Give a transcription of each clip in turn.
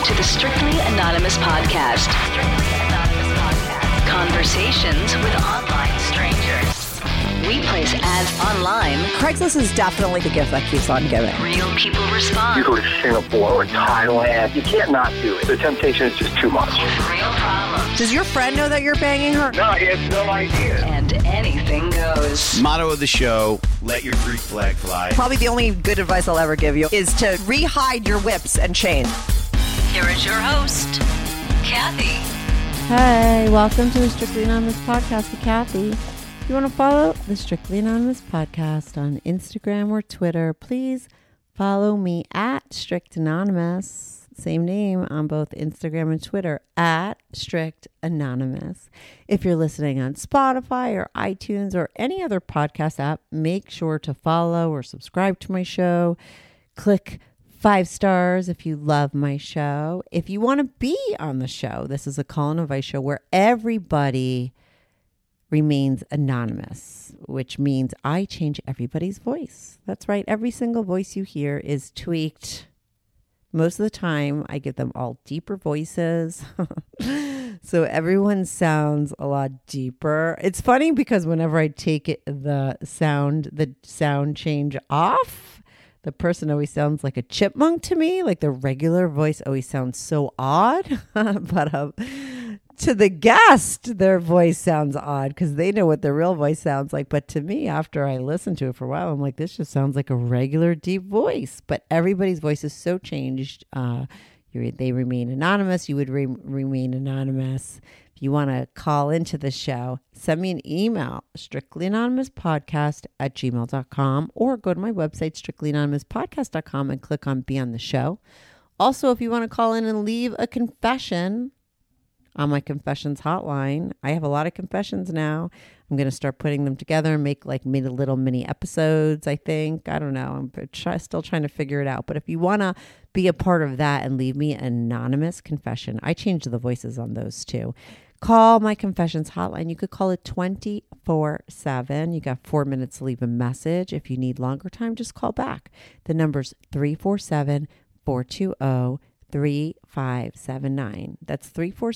to the Strictly Anonymous podcast. Conversations with online strangers. We place ads online. Craigslist is definitely the gift that keeps on giving. Real people respond. You go to Singapore or Thailand, you can't not do it. The temptation is just too much. With real problems. Does your friend know that you're banging her? No, he has no idea. And anything goes. Motto of the show, let your Greek flag fly. Probably the only good advice I'll ever give you is to re-hide your whips and chains. Here is your host, Kathy. Hey, welcome to the Strictly Anonymous podcast with Kathy. If you want to follow the Strictly Anonymous podcast on Instagram or Twitter, please follow me at Strict Anonymous. Same name on both Instagram and Twitter, at Strict Anonymous. If you're listening on Spotify or iTunes or any other podcast app, make sure to follow or subscribe to my show. Click 5 stars if you love my show. If you want to be on the show, this is a call and advice show where everybody remains anonymous, which means I change everybody's voice. That's right. Every single voice you hear is tweaked. Most of the time, I give them all deeper voices. So everyone sounds a lot deeper. It's funny because whenever I take the sound change off, the person always sounds like a chipmunk to me. Like the regular voice always sounds so odd. But to the guest, their voice sounds odd because they know what their real voice sounds like. But to me, after I listen to it for a while, I'm like, this just sounds like a regular deep voice. But everybody's voice is so changed. They remain anonymous. You would remain anonymous. If you want to call into the show, send me an email, strictlyanonymouspodcast@gmail.com, or go to my website, strictlyanonymouspodcast.com, and click on Be on the Show. Also, if you want to call in and leave a confession on my confessions hotline, I have a lot of confessions now. I'm going to start putting them together and make like little mini episodes, I think. I don't know. I'm still trying to figure it out. But if you want to be a part of that and leave me an anonymous confession, I changed the voices on those too. Call my confessions hotline. You could call it 24/7. You got 4 minutes to leave a message. If you need longer time, just call back. The number's 347-420-3579. That's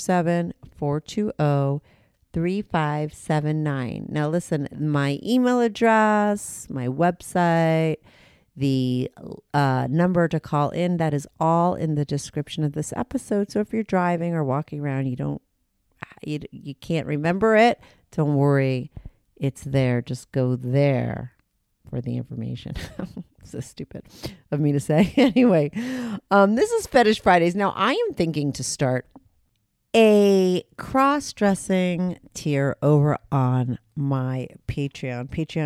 347-420-3579. Now listen, my email address, my website, the number to call in, that is all in the description of this episode. So if you're driving or walking around, you can't remember it, don't worry, it's there. Just go there for the information. So stupid of me to say. Anyway, this is Fetish Fridays. Now, I am thinking to start a cross-dressing tier over on my Patreon,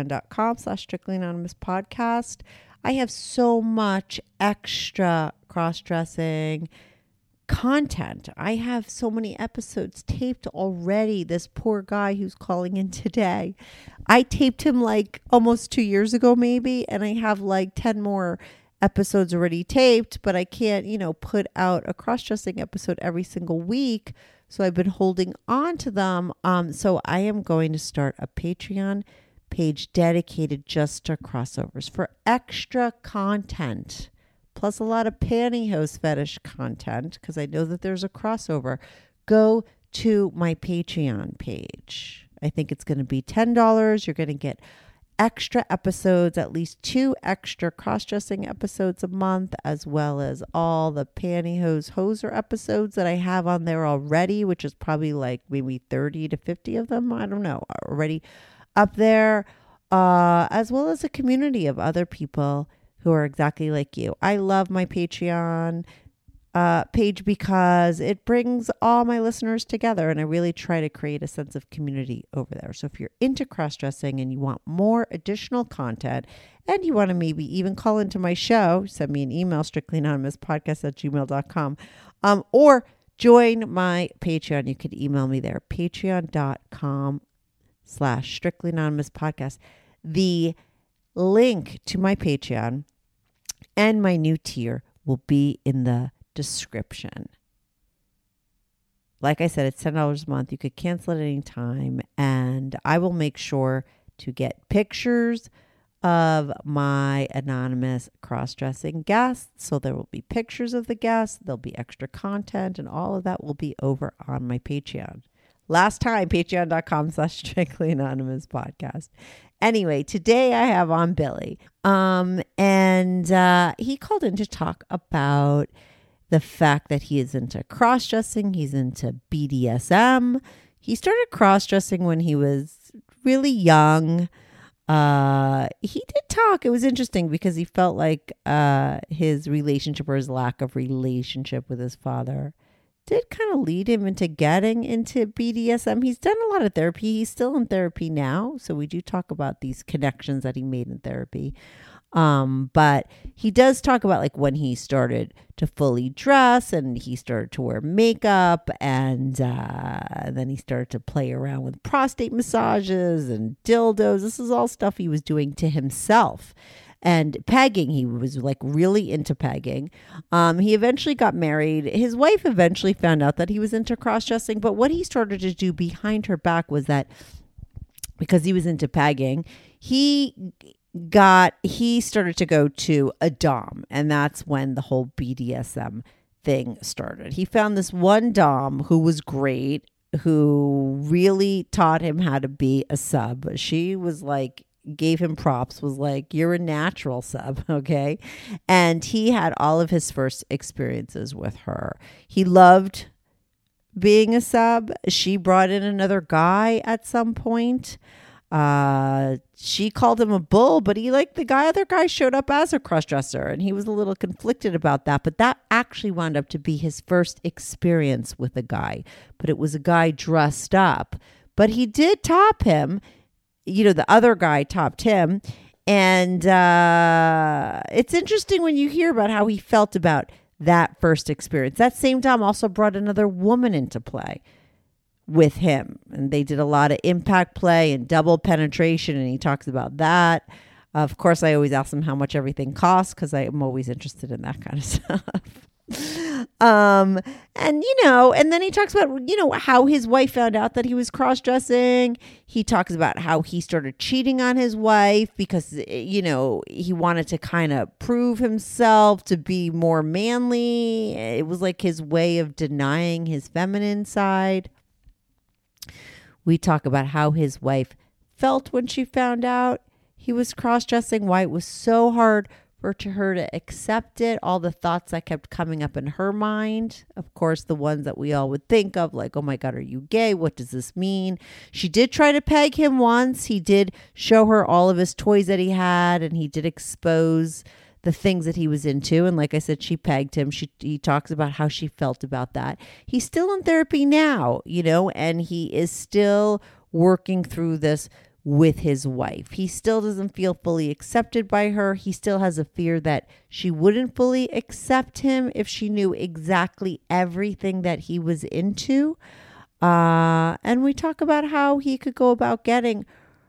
patreon.com/strictlyanonymouspodcast. I have so much extra cross-dressing content. I have so many episodes taped already. This poor guy who's calling in today, I taped him like almost 2 years ago maybe, and I have like 10 more episodes already taped, but I can't, put out a cross-dressing episode every single week. So I've been holding on to them. So I am going to start a Patreon page dedicated just to crossovers for extra content. Plus a lot of pantyhose fetish content, because I know that there's a crossover. Go to my Patreon page. I think it's going to be $10. You're going to get extra episodes, at least 2 extra cross-dressing episodes a month, as well as all the pantyhose hoser episodes that I have on there already, which is probably like maybe 30 to 50 of them. I don't know, already up there, as well as a community of other people who are exactly like you. I love my Patreon page because it brings all my listeners together, and I really try to create a sense of community over there. So if you're into cross-dressing and you want more additional content, and you want to maybe even call into my show, send me an email, strictlyanonymouspodcast@gmail.com, or join my Patreon. You could email me there, patreon.com/strictlyanonymouspodcast. The link to my Patreon and my new tier will be in the description. Like I said, it's $10 a month. You could cancel at any time, and I will make sure to get pictures of my anonymous cross-dressing guests. So there will be pictures of the guests, there'll be extra content, and all of that will be over on my Patreon. Last time, patreon.com/Strictly Anonymous podcast. Anyway, today I have on Billy. And he called in to talk about the fact that he is into cross-dressing. He's into BDSM. He started cross-dressing when he was really young. He did talk. It was interesting because he felt like his relationship or his lack of relationship with his father did kind of lead him into getting into BDSM. He's done a lot of therapy. He's still in therapy now. So we do talk about these connections that he made in therapy. But he does talk about like when he started to fully dress and he started to wear makeup and then he started to play around with prostate massages and dildos. This is all stuff he was doing to himself. And pegging, he was like really into pegging. He eventually got married. His wife eventually found out that he was into cross-dressing. But what he started to do behind her back was that because he was into pegging, he started to go to a dom. And that's when the whole BDSM thing started. He found this one dom who was great, who really taught him how to be a sub. She was like, gave him props, was like, you're a natural sub, okay? And he had all of his first experiences with her. He loved being a sub. She brought in another guy at some point. She called him a bull, but he liked the other guy showed up as a cross-dresser, and he was a little conflicted about that. But that actually wound up to be his first experience with a guy. But it was a guy dressed up. But he did top him. You know, the other guy topped him. And it's interesting when you hear about how he felt about that first experience. That same Dom also brought another woman into play with him. And they did a lot of impact play and double penetration. And he talks about that. Of course, I always ask him how much everything costs because I'm always interested in that kind of stuff. And then he talks about, how his wife found out that he was cross-dressing. He talks about how he started cheating on his wife because, he wanted to kind of prove himself to be more manly. It was like his way of denying his feminine side. We talk about how his wife felt when she found out he was cross-dressing, why it was so hard for her to accept it, all the thoughts that kept coming up in her mind. Of course, the ones that we all would think of, like, oh my God, are you gay? What does this mean? She did try to peg him once. He did show her all of his toys that he had, and he did expose the things that he was into. And like I said, she pegged him. He talks about how she felt about that. He's still in therapy now, and he is still working through this with his wife. He still doesn't feel fully accepted by her. He still has a fear that she wouldn't fully accept him if she knew exactly everything that he was into. And we talk about how he could go about getting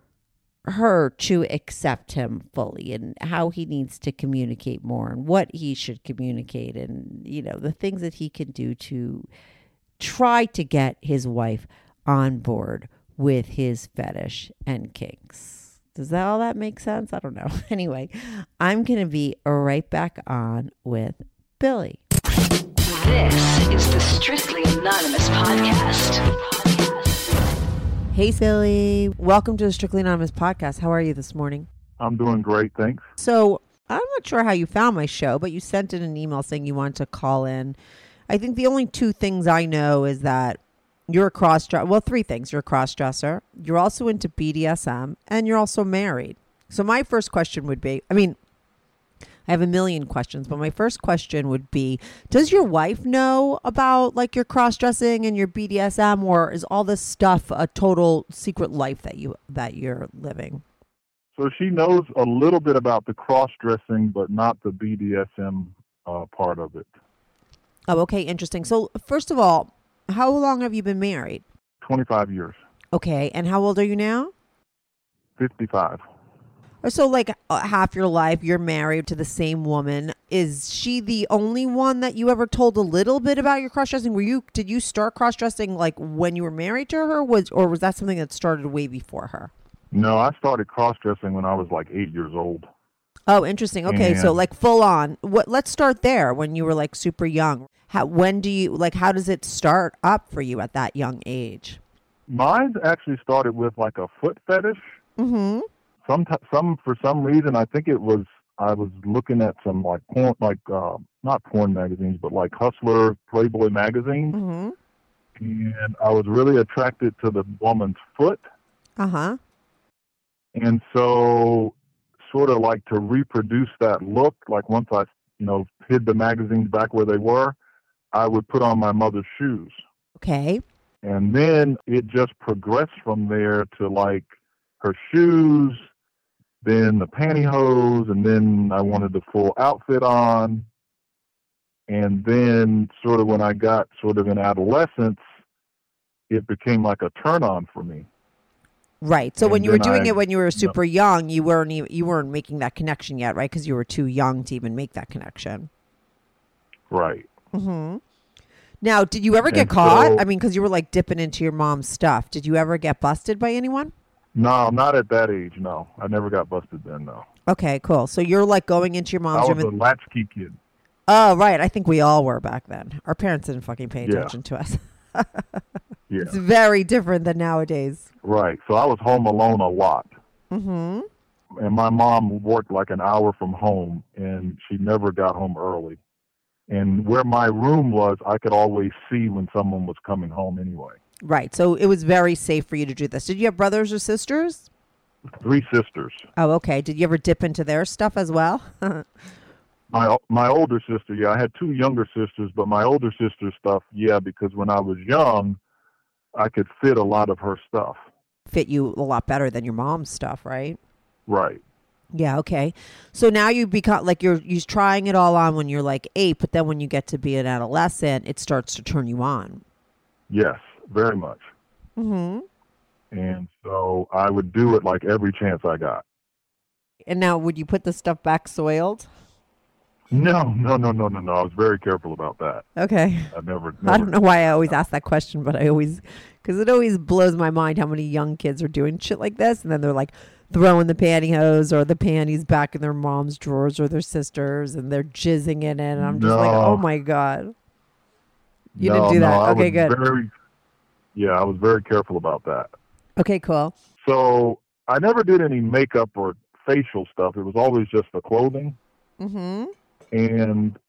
her to accept him fully and how he needs to communicate more and what he should communicate and, the things that he can do to try to get his wife on board with his fetish and kinks. Does all that make sense? I don't know. Anyway, I'm going to be right back on with Billy. This is the Strictly Anonymous podcast. Hey, Billy. Welcome to the Strictly Anonymous podcast. How are you this morning? I'm doing great, thanks. So I'm not sure how you found my show, but you sent in an email saying you wanted to call in. I think the only two things I know is that you're a cross-dresser. Well, three things. You're a cross-dresser. You're also into BDSM, and you're also married. So my first question would be, I have a million questions, but my first question would be, does your wife know about like your cross-dressing and your BDSM, or is all this stuff a total secret life that you're living? So she knows a little bit about the cross-dressing, but not the BDSM part of it. Oh, okay. Interesting. So first of all, how long have you been married? 25 years. Okay. And how old are you now? 55. So like half your life you're married to the same woman. Is she the only one that you ever told a little bit about your cross-dressing? Did you start cross-dressing like when you were married to her, or was that something that started way before her? No, I started cross-dressing when I was like 8 years old. Oh, interesting. Okay, so And like full on. Let's start there. When you were like super young, how does it start up for you at that young age? mine actually started with like a foot fetish. Mm-hmm. For some reason, I think I was looking at some like porn, like not porn magazines, but like Hustler, Playboy magazines, Mm-hmm. and I was really attracted to the woman's foot, Uh-huh. and so sort of like to reproduce that look, like once I, hid the magazines back where they were, I would put on my mother's shoes, Okay. and then it just progressed from there to like her shoes, then the pantyhose, and then I wanted the full outfit on. And then sort of when I got sort of in adolescence, it became like a turn on for me. Right. So And when you were then doing I- it when you were super young, you weren't making that connection yet, right? Because you were too young to even make that connection. Right. Mm-hmm. Now, did you ever get And caught? so- I mean, because you were like dipping into your mom's stuff. Did you ever get busted by anyone? No, not at that age, no. I never got busted then, no. Okay, cool. So you're like going into your I mom's was room. a latchkey kid. Oh, right. I think we all were back then. Our parents didn't fucking pay Yeah. attention to us. Yeah, It's very different than nowadays. right. So I was home alone a lot. Mm-hmm. And my mom worked like an hour from home, and she never got home early. And where my room was, I could always see when someone was coming home anyway. Right. So it was very safe for you to do this. Did you have brothers or sisters? 3 sisters. Oh, okay. Did you ever dip into their stuff as well? My older sister, yeah, I had 2 younger sisters, but my older sister's stuff, yeah, because when I was young, I could fit a lot of her stuff. Fit you a lot better than your mom's stuff, right? Right. Yeah, okay. So now you become like you're trying it all on when you're like 8, but then when you get to be an adolescent, it starts to turn you on. Yes, very much. Mm-hmm. And so I would do it like every chance I got. And now, would you put the stuff back soiled? No. I was very careful about that. Okay. I never I don't know why I always ask that question, but because it always blows my mind how many young kids are doing shit like this, and then they're like throwing the pantyhose or the panties back in their mom's drawers or their sisters, and they're jizzing in it, and I'm just like, No. oh my God. You didn't do that. I Okay, was good. I was very careful about that. Okay, cool. So I never did any makeup or facial stuff. It was always just the clothing. Mm-hmm. And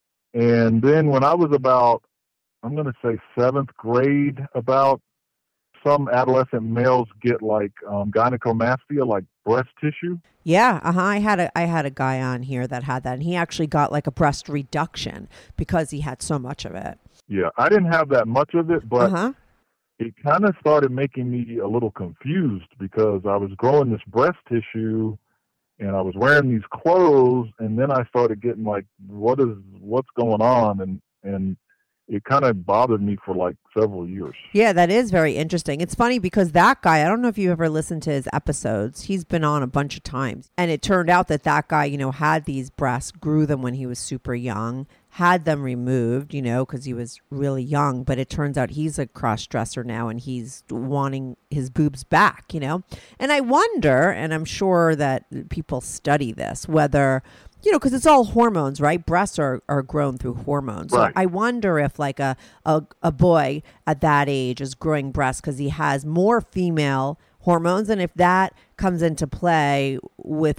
then when I was about, I'm going to say 7th grade, about some adolescent males get like gynecomastia, like breast tissue. Yeah, I had a guy on here that had that, and he actually got like a breast reduction because he had so much of it. Yeah, I didn't have that much of it, but Uh-huh. it kind of started making me a little confused because I was growing this breast tissue and I was wearing these clothes, and then I started getting like, what's going on? And it kind of bothered me for like several years. Yeah, that is very interesting. It's funny because that guy, I don't know if you ever listened to his episodes. He's been on a bunch of times. And it turned out that guy, had these breasts, grew them when he was super young, had them removed, because he was really young. But it turns out he's a cross-dresser now and he's wanting his boobs back, And I wonder, and I'm sure that people study this, whether... because it's all hormones, right? Breasts are grown through hormones. Right. So I wonder if like a boy at that age is growing breasts because he has more female hormones, and if that comes into play with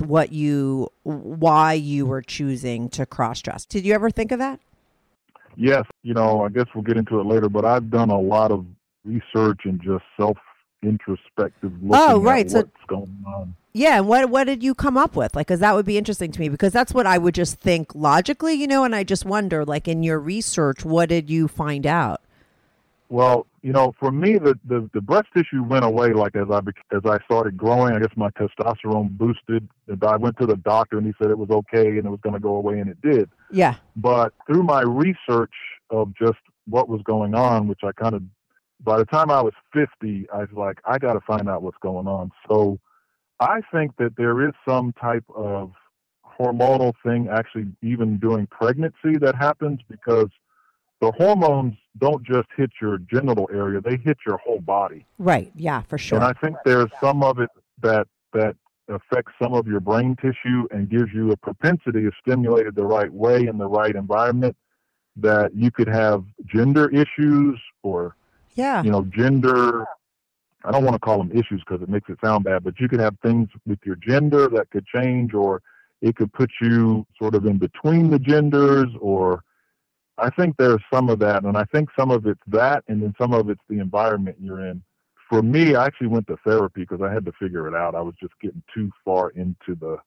why you were choosing to cross-dress. Did you ever think of that? Yes, I guess we'll get into it later, but I've done a lot of research and just self-introspective looking at what's going on. Yeah, and what did you come up with? Like, because that would be interesting to me, because that's what I would just think logically, and I just wonder, like, in your research, what did you find out? Well, for me, the breast tissue went away like as I started growing. I guess my testosterone boosted. And I went to the doctor, and he said it was okay and it was going to go away, and it did. Yeah. But through my research of just what was going on, which I kind of, by the time I was 50, I was like, I got to find out what's going on. So I think that there is some type of hormonal thing actually even during pregnancy that happens, because the hormones don't just hit your genital area, they hit your whole body. Right. Yeah, for sure. And I think there's some of it that affects some of your brain tissue and gives you a propensity, if stimulated the right way in the right environment, that you could have gender issues or, Yeah. gender. I don't want to call them issues because it makes it sound bad, but you could have things with your gender that could change, or it could put you sort of in between the genders, or I think there's some of that. And I think some of it's that, and then some of it's the environment you're in. For me, I actually went to therapy because I had to figure it out. I was just getting too far into the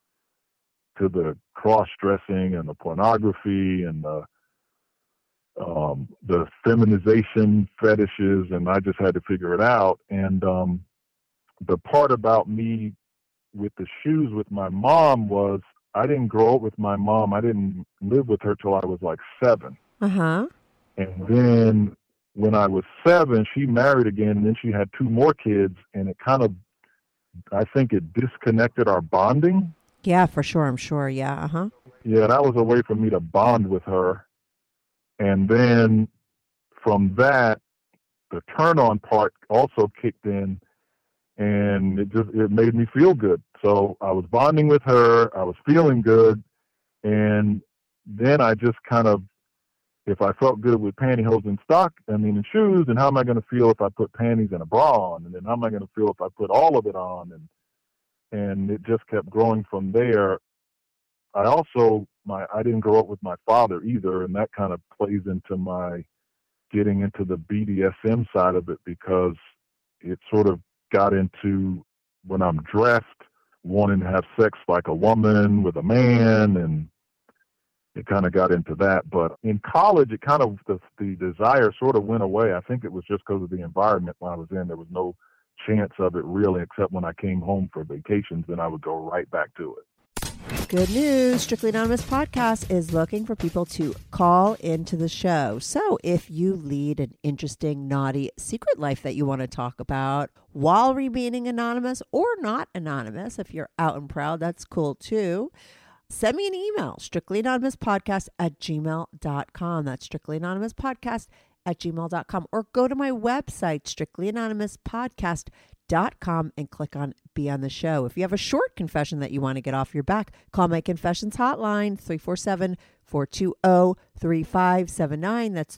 cross-dressing and the pornography and the feminization fetishes, and I just had to figure it out. And the part about me with the shoes with my mom was I didn't grow up with my mom. I didn't live with her till I was like 7. Uh-huh. And then when I was 7, she married again, and then she had 2 more kids, and it kind of, I think it disconnected our bonding. Yeah, for sure. I'm sure. Yeah. Uh-huh. Yeah, that was a way for me to bond with her. And then from that, the turn-on part also kicked in, and it made me feel good. So I was bonding with her, I was feeling good, and then I just kind of, if I felt good with pantyhose and and shoes, and how am I going to feel if I put panties and a bra on? And then how am I going to feel if I put all of it on? And it just kept growing from there. I didn't grow up with my father either, and that kind of plays into my getting into the BDSM side of it, because it sort of got into, when I'm dressed, wanting to have sex like a woman with a man, and it kind of got into that. But in college, it kind of, the desire sort of went away. I think it was just because of the environment when I was in. There was no chance of it really, except when I came home for vacations, then I would go right back to it. Good news. Strictly Anonymous Podcast is looking for people to call into the show. So if you lead an interesting, naughty secret life that you want to talk about while remaining anonymous, or not anonymous, if you're out and proud, that's cool too. Send me an email, strictlyanonymouspodcast@gmail.com. That's strictlyanonymouspodcast@gmail.com. Or go to my website, strictlyanonymouspodcast.com, and click on Be on the Show. If you have a short confession that you want to get off your back, call my confessions hotline, 347-420-3579. That's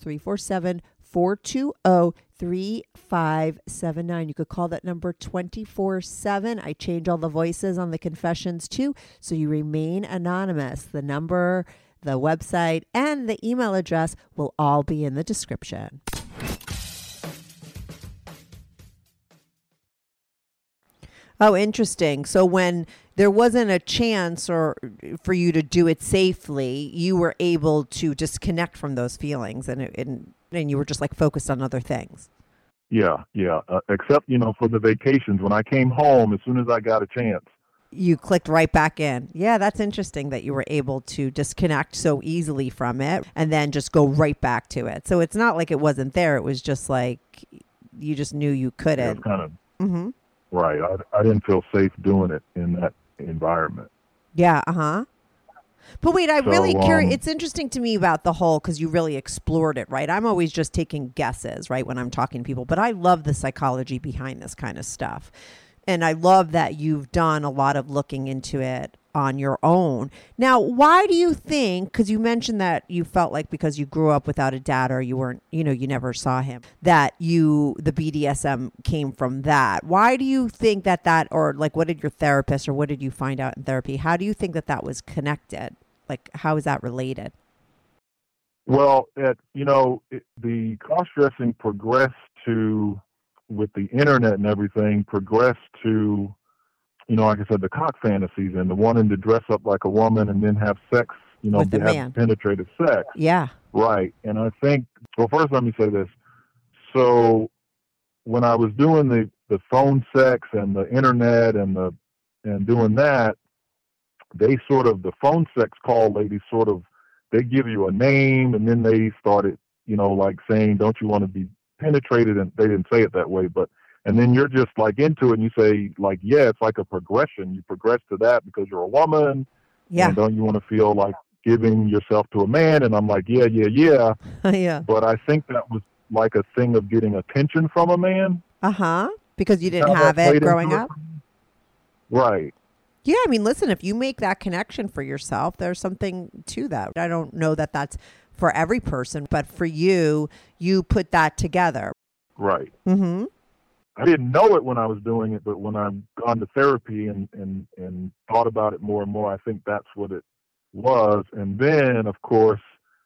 347-420-3579. You could call that number 24/7. I change all the voices on the confessions too, so you remain anonymous. The number, the website, and the email address will all be in the description. Oh, interesting. So when there wasn't a chance or for you to do it safely, you were able to disconnect from those feelings, and you were just like focused on other things. Yeah. Except, for the vacations, when I came home, as soon as I got a chance, you clicked right back in. Yeah, that's interesting that you were able to disconnect so easily from it and then just go right back to it. So it's not like it wasn't there. It was just like you just knew you couldn't. It was kind of. Mm-hmm. Right. I didn't feel safe doing it in that environment. Yeah. Uh-huh. But wait, I'm really curious. It's interesting to me about the whole, because you really explored it, right? I'm always just taking guesses, right, when I'm talking to people. But I love the psychology behind this kind of stuff. And I love that you've done a lot of looking into it on your own. Now, why do you think, because you mentioned that you felt like because you grew up without a dad, or you weren't, you never saw him, that the BDSM came from that. Why do you think that, or like, what did your therapist, or what did you find out in therapy? How do you think that was connected? Like, how is that related? Well, the cross-dressing progressed to, with the internet and everything, progressed to, like I said, the cock fantasies and the wanting to dress up like a woman and then have sex, with the have man. penetrative sex. Yeah. Right. And I think, well, first let me say this. So when I was doing the phone sex and the internet and doing that, they sort of, the phone sex call ladies sort of, they give you a name, and then they started, like saying, don't you want to be penetrated? And they didn't say it that way, and then you're just like into it, and you say like, yeah, it's like a progression. You progress to that because you're a woman. Yeah. And don't you want to feel like giving yourself to a man? And I'm like, yeah. Yeah. But I think that was like a thing of getting attention from a man. Uh-huh. Because you didn't have it growing up. Right. Yeah, I mean, listen, if you make that connection for yourself, there's something to that. I don't know that that's for every person, but for you, you put that together. Right. Mm-hmm. I didn't know it when I was doing it, but when I've gone to therapy and thought about it more and more, I think that's what it was. And then, of course,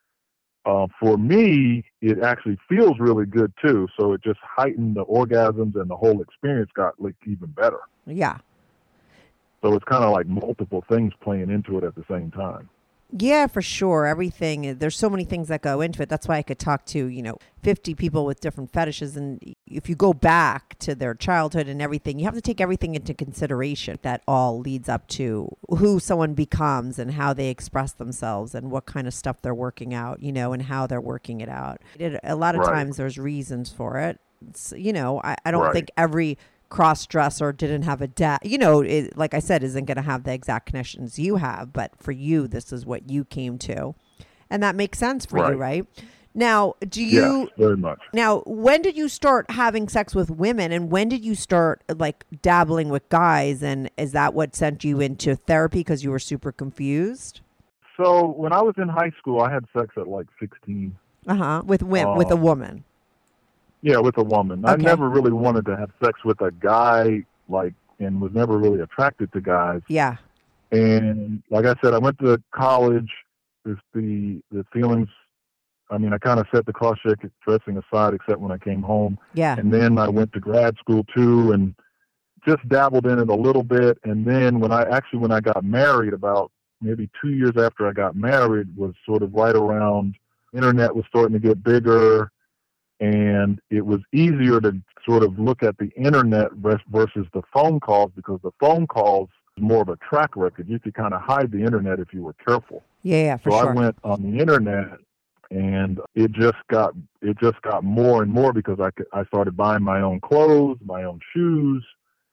for me, it actually feels really good too. So it just heightened the orgasms and the whole experience got like even better. Yeah. So it's kind of like multiple things playing into it at the same time. Yeah, for sure. Everything, there's so many things that go into it. That's why I could talk to, 50 people with different fetishes. And if you go back to their childhood and everything, you have to take everything into consideration. That all leads up to who someone becomes and how they express themselves and what kind of stuff they're working out, and how they're working it out. A lot of times there's reasons for it. It's, I don't think every cross-dresser didn't have a dad, like I said, isn't going to have the exact connections you have, but for you, this is what you came to. And that makes sense for you, right? Now, Yes, very much. Now, when did you start having sex with women, and when did you start like dabbling with guys? And is that what sent you into therapy because you were super confused? So when I was in high school, I had sex at like 16. With a woman. Yeah, with a woman. Okay. I never really wanted to have sex with a guy, and was never really attracted to guys. Yeah. And like I said, I went to college. The feelings, I kind of set the cross-dressing aside except when I came home. Yeah. And then I went to grad school too and just dabbled in it a little bit. And then when I got married, about maybe 2 years after I got married, was sort of right around, internet was starting to get bigger. And it was easier to sort of look at the internet versus the phone calls, because the phone calls is more of a track record. You could kind of hide the internet if you were careful. Yeah, for sure. So I went on the internet, and it just got more and more because I started buying my own clothes, my own shoes,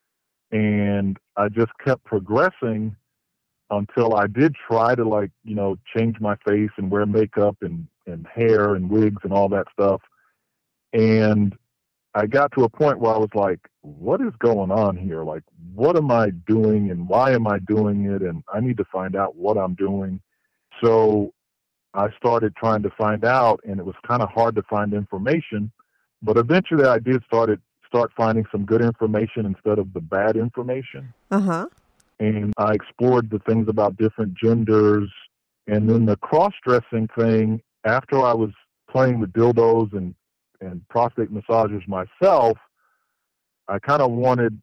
and I just kept progressing until I did try to change my face and wear makeup and hair and wigs and all that stuff. And I got to a point where I was like, what is going on here? Like, what am I doing and why am I doing it? And I need to find out what I'm doing. So I started trying to find out, and it was kind of hard to find information. But eventually I did start finding some good information instead of the bad information. Uh-huh. And I explored the things about different genders. And then the cross-dressing thing, after I was playing with dildos and prostate massagers myself, I kind of wanted,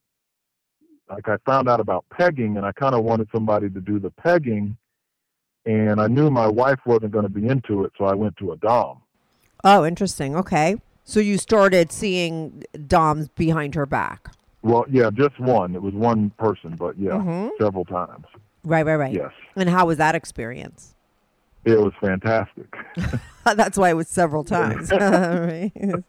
I found out about pegging, and I kind of wanted somebody to do the pegging, and I knew my wife wasn't going to be into it, so I went to a dom. Oh, interesting. Okay. So you started seeing doms behind her back. Well, yeah, just one. It was one person, but yeah, several times. Right. Yes. And how was that experience? It was fantastic. That's why it was several times. Right.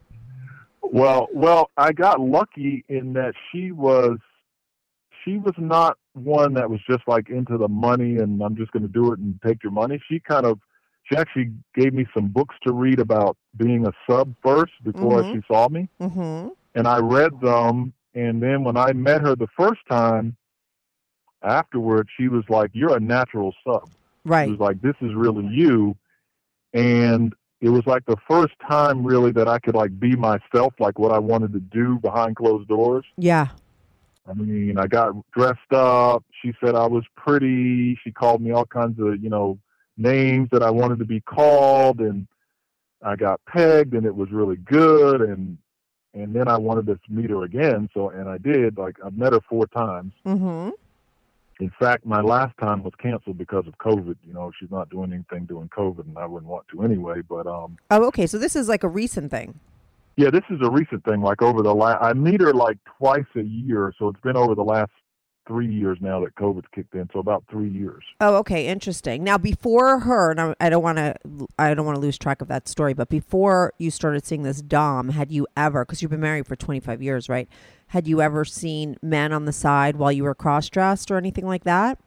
Well, I got lucky in that she was not one that was just like into the money and I'm just going to do it and take your money. She actually gave me some books to read about being a sub first before she saw me. Mm-hmm. And I read them. And then when I met her the first time afterwards, she was like, you're a natural sub. Right. It was like, this is really you. And it was like the first time really that I could like be myself, like what I wanted to do behind closed doors. Yeah. I mean, I got dressed up. She said I was pretty. She called me all kinds of, names that I wanted to be called. And I got pegged and it was really good. And then I wanted to meet her again. And I did. Like, I've met her 4 times. Mm-hmm. In fact, my last time was canceled because of COVID. She's not doing anything during COVID, and I wouldn't want to anyway. But Oh, okay. So this is like a recent thing. Yeah, this is a recent thing. Like over I meet her like twice a year, so it's been over the last 3 years now that COVID's kicked in. So about 3 years. Oh, okay, interesting. Now, before her, and I don't want to lose track of that story, but before you started seeing this dom, had you ever? Because you've been married for 25 years, right? Had you ever seen men on the side while you were cross-dressed or anything like that?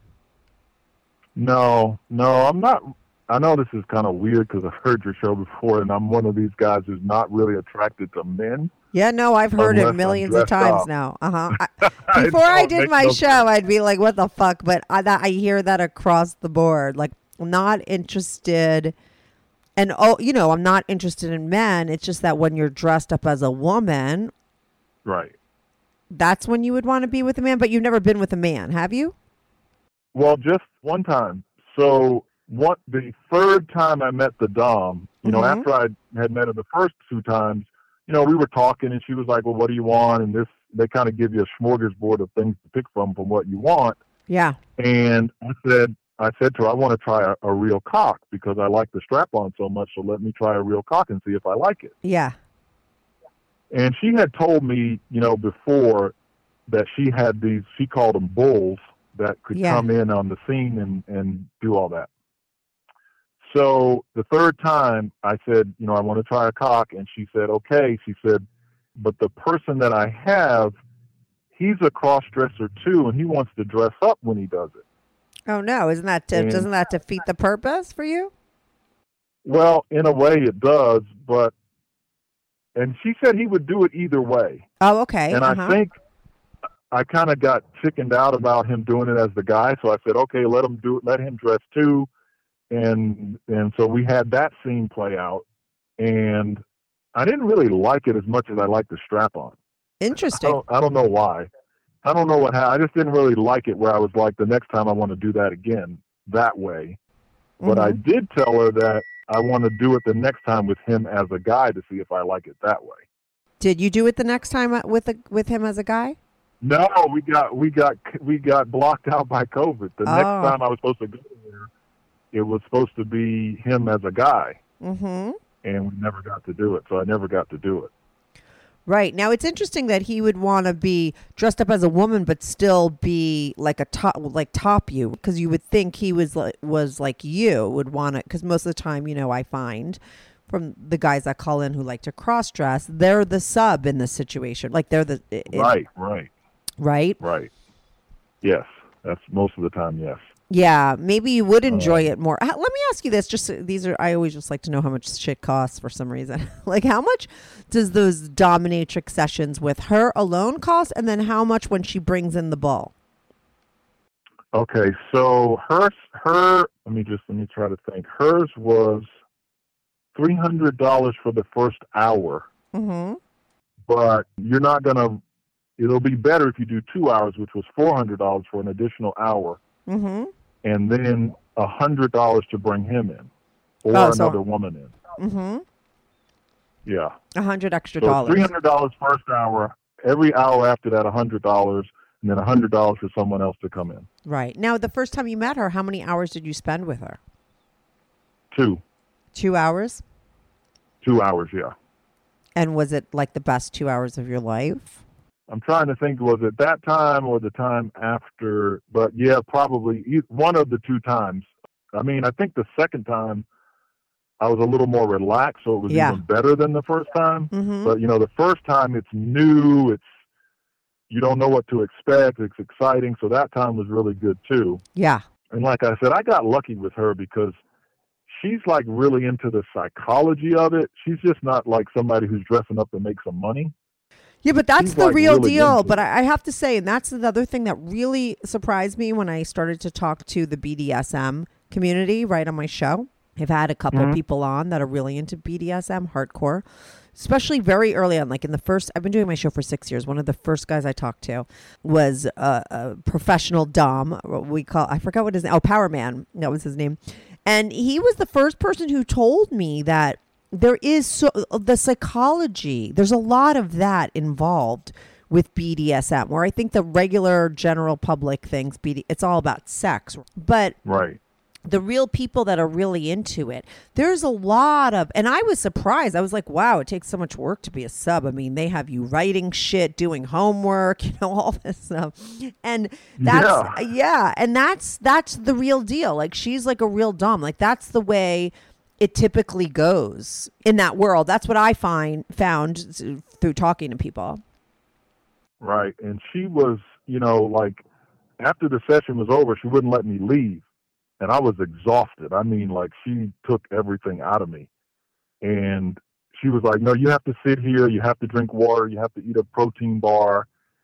No, I'm not. I know this is kind of weird because I've heard your show before, and I'm one of these guys who's not really attracted to men. Yeah, no, I've heard Unless it I'm millions of dressed times up. now. Uh-huh. It Before I don't did make my no show, sense. I'd be like, what the fuck? But I hear that across the board. Like, not interested. And, I'm not interested in men. It's just that when you're dressed up as a woman, Right. that's when you would want to be with a man. But you've never been with a man, have you? Well, just one time. So the third time I met the Dom, after I had met her the first 2 times, we were talking and she was like, well, what do you want? And they kind of give you a smorgasbord of things to pick from what you want. Yeah. And I said to her, I want to try a real cock because I like the strap-on so much. So let me try a real cock and see if I like it. Yeah. And she had told me, before that she had she called them bulls that could come in on the scene and do all that. So the third time I said, I want to try a cock. And she said, okay. She said, but the person that I have, he's a cross-dresser too, and he wants to dress up when he does it. Oh, no. Doesn't that defeat the purpose for you? Well, in a way it does, and she said he would do it either way. Oh, okay. And I think I kind of got chickened out about him doing it as the guy. So I said, okay, let him do it. Let him dress too. And so we had that scene play out, and I didn't really like it as much as I liked the strap on. Interesting. I don't know why. I don't know what happened. I just didn't really like it where I was like, the next time I want to do that again that way. But I did tell her that I want to do it the next time with him as a guy to see if I like it that way. Did you do it the next time with him as a guy? No, we got blocked out by COVID. The next time I was supposed to go there, it was supposed to be him as a guy. Mm-hmm. And we never got to do it. So I never got to do it. Right. Now, it's interesting that he would want to be dressed up as a woman, but still be like top you, because you would think he was like you would want to, because most of the time, I find from the guys that call in who like to cross dress, they're the sub in this situation. Like they're the. Right. Yes. That's most of the time. Yes. Yeah, maybe you would enjoy it more. Let me ask you this. I always just like to know how much shit costs for some reason. Like, how much does those dominatrix sessions with her alone cost? And then how much when she brings in the bull? Okay, so her, let me try to think. Hers was $300 for the first hour. Mm-hmm. But you're not it'll be better if you do 2 hours, which was $400 for an additional hour. Mm-hmm. And then $100 to bring him in, or another woman in. Mm-hmm. Yeah. $100 extra. $300 first hour. Every hour after that, $100, and then $100 for someone else to come in. Right. Now, the first time you met her, how many hours did you spend with her? 2. 2 hours. 2 hours, yeah. And was it like the best 2 hours of your life? I'm trying to think, was it that time or the time after? But yeah, probably one of the 2 times. I mean, I think the second time I was a little more relaxed, so it was even better than the first time. Mm-hmm. But, the first time it's new, you don't know what to expect. It's exciting. So that time was really good too. Yeah. And like I said, I got lucky with her because she's like really into the psychology of it. She's just not like somebody who's dressing up to make some money. Yeah, but that's the real deal. But I have to say, and that's another thing that really surprised me when I started to talk to the BDSM community right on my show. I've had a couple of people on that are really into BDSM, hardcore, especially very early on. Like I've been doing my show for 6 years. One of the first guys I talked to was a professional Dom. I forgot what his name. Oh, Power Man. That was his name. And he was the first person who told me that there is the psychology. There's a lot of that involved with BDSM, where I think the regular general public thinks it's all about sex. But the real people that are really into it, there's a lot of, and I was surprised. I was like, wow, it takes so much work to be a sub. I mean, they have you writing shit, doing homework, all this stuff. And that's, and that's the real deal. Like, she's like a real Dom. Like, that's the way it typically goes in that world. That's what I found through talking to people. Right. And she was, like, after the session was over, she wouldn't let me leave. And I was exhausted. I mean, like, she took everything out of me. And she was like, no, you have to sit here. You have to drink water. You have to eat a protein bar.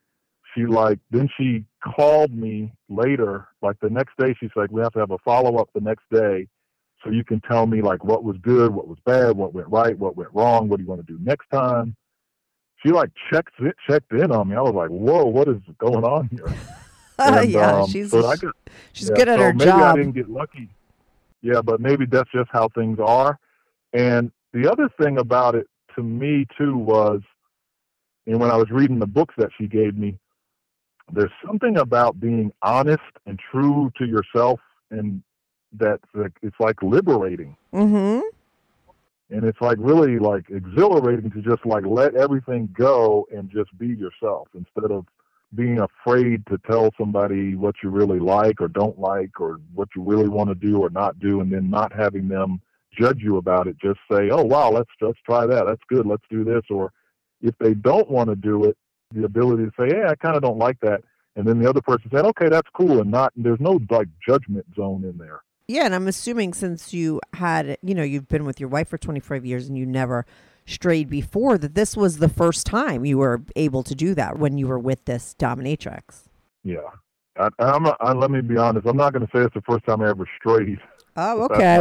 Then she called me later, like the next day. She's like, we have to have a follow-up the next day so you can tell me like what was good, what was bad, what went right, what went wrong, what do you want to do next time. She like checked in on me. I was like, whoa, what is going on here? And, she's she's good at her maybe job. I didn't get lucky. Yeah, but maybe that's just how things are. And the other thing about it to me too was, and when I was reading the books that she gave me, there's something about being honest and true to yourself, and that it's like liberating. Mm-hmm. And it's like really like exhilarating to just like let everything go and just be yourself instead of being afraid to tell somebody what you really like or don't like or what you really want to do or not do, and then not having them judge you about it. Just say, oh, wow, let's try that. That's good. Let's do this. Or if they don't want to do it, the ability to say, hey, I kind of don't like that. And then the other person said, okay, that's cool. And there's no like judgment zone in there. Yeah, and I'm assuming since you had, you've been with your wife for 25 years and you never strayed before, that this was the first time you were able to do that when you were with this dominatrix. Yeah. Let me be honest. I'm not going to say it's the first time I ever strayed. Oh, okay.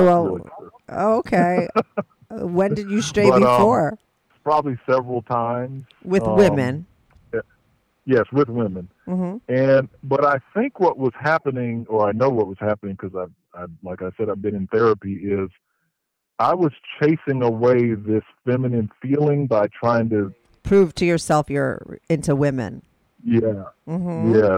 Okay. When did you stray before? Probably several times. With women? Yes, with women. Mm-hmm. But I think what was happening, or I know what was happening because like I said, I've been in therapy, is I was chasing away this feminine feeling by trying to prove to yourself you're into women. Yeah. Mm-hmm. Yes.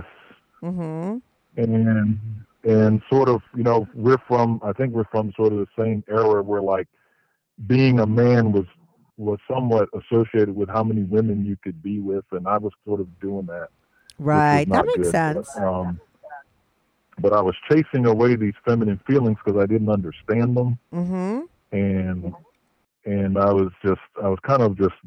Mm-hmm. And sort of, I think we're from sort of the same era where like being a man was somewhat associated with how many women you could be with, and I was sort of doing that. Right, that makes sense. But I was chasing away these feminine feelings because I didn't understand them. Mm-hmm. And I was kind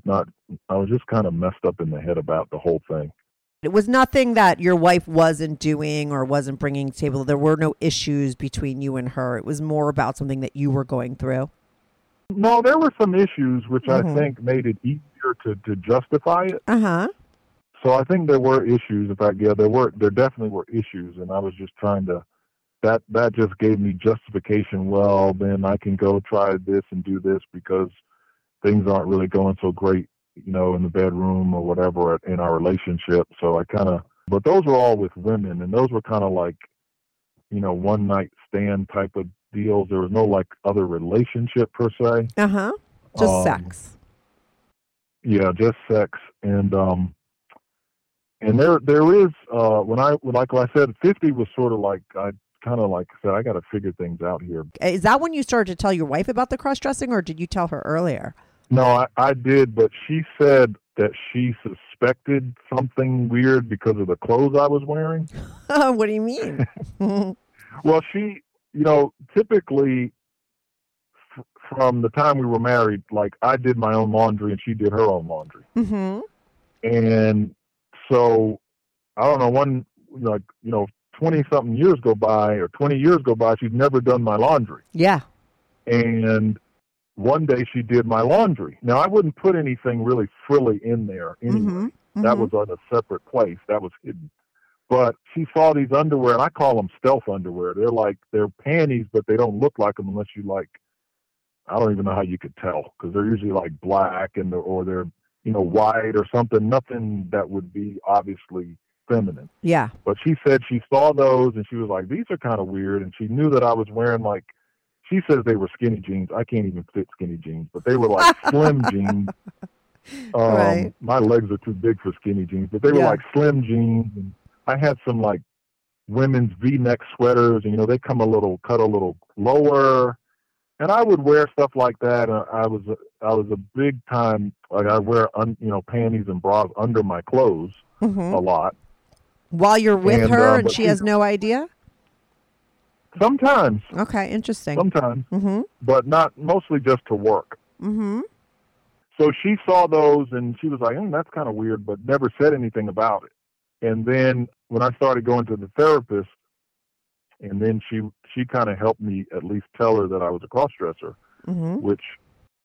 of messed up in the head about the whole thing. It was nothing that your wife wasn't doing or wasn't bringing to the table. There were no issues between you and her. It was more about something that you were going through. No, there were some issues which I think made it easier to justify it. Uh-huh. So I think there were issues. In fact, yeah, there definitely were issues, and I was just trying to. That just gave me justification. Well, then I can go try this and do this because things aren't really going so great, in the bedroom or whatever in our relationship. So but those were all with women, and those were kind of like, one night stand type of deals. There was no like other relationship per se. Uh-huh. Just sex. Yeah, just sex. And there is when I said 50 was sort of like I kind of like said I got to figure things out here. Is that when you started to tell your wife about the cross dressing, or did you tell her earlier? No, I did, but she said that she suspected something weird because of the clothes I was wearing. What do you mean? Well, she, typically from the time we were married, like I did my own laundry and she did her own laundry. Mm-hmm. And so I don't know, 20-something years go by or 20 years go by, she's never done my laundry. Yeah. And one day she did my laundry. Now, I wouldn't put anything really frilly in there anyway. Mm-hmm. That was on a separate place. That was hidden. But she saw these underwear, and I call them stealth underwear. They're panties, but they don't look like them unless you I don't even know how you could tell, because they're usually like black or they're, white or something. Nothing that would be obviously feminine. Yeah. But she said she saw those and she was like, these are kind of weird. And she knew that I was wearing she says they were skinny jeans. I can't even fit skinny jeans, but they were like slim jeans. Right. My legs are too big for skinny jeans, but they were like slim jeans. And I had some like women's V-neck sweaters, and they come cut a little lower. And I would wear stuff like that. I was a big time, like I wear panties and bras under my clothes a lot. While you're with her and she has no idea? Sometimes. Okay, interesting. Sometimes. Mm-hmm. But mostly just to work. Mm-hmm. So she saw those and she was like, that's kind of weird, but never said anything about it. And then when I started going to the therapist, and then she kind of helped me at least tell her that I was a cross-dresser, which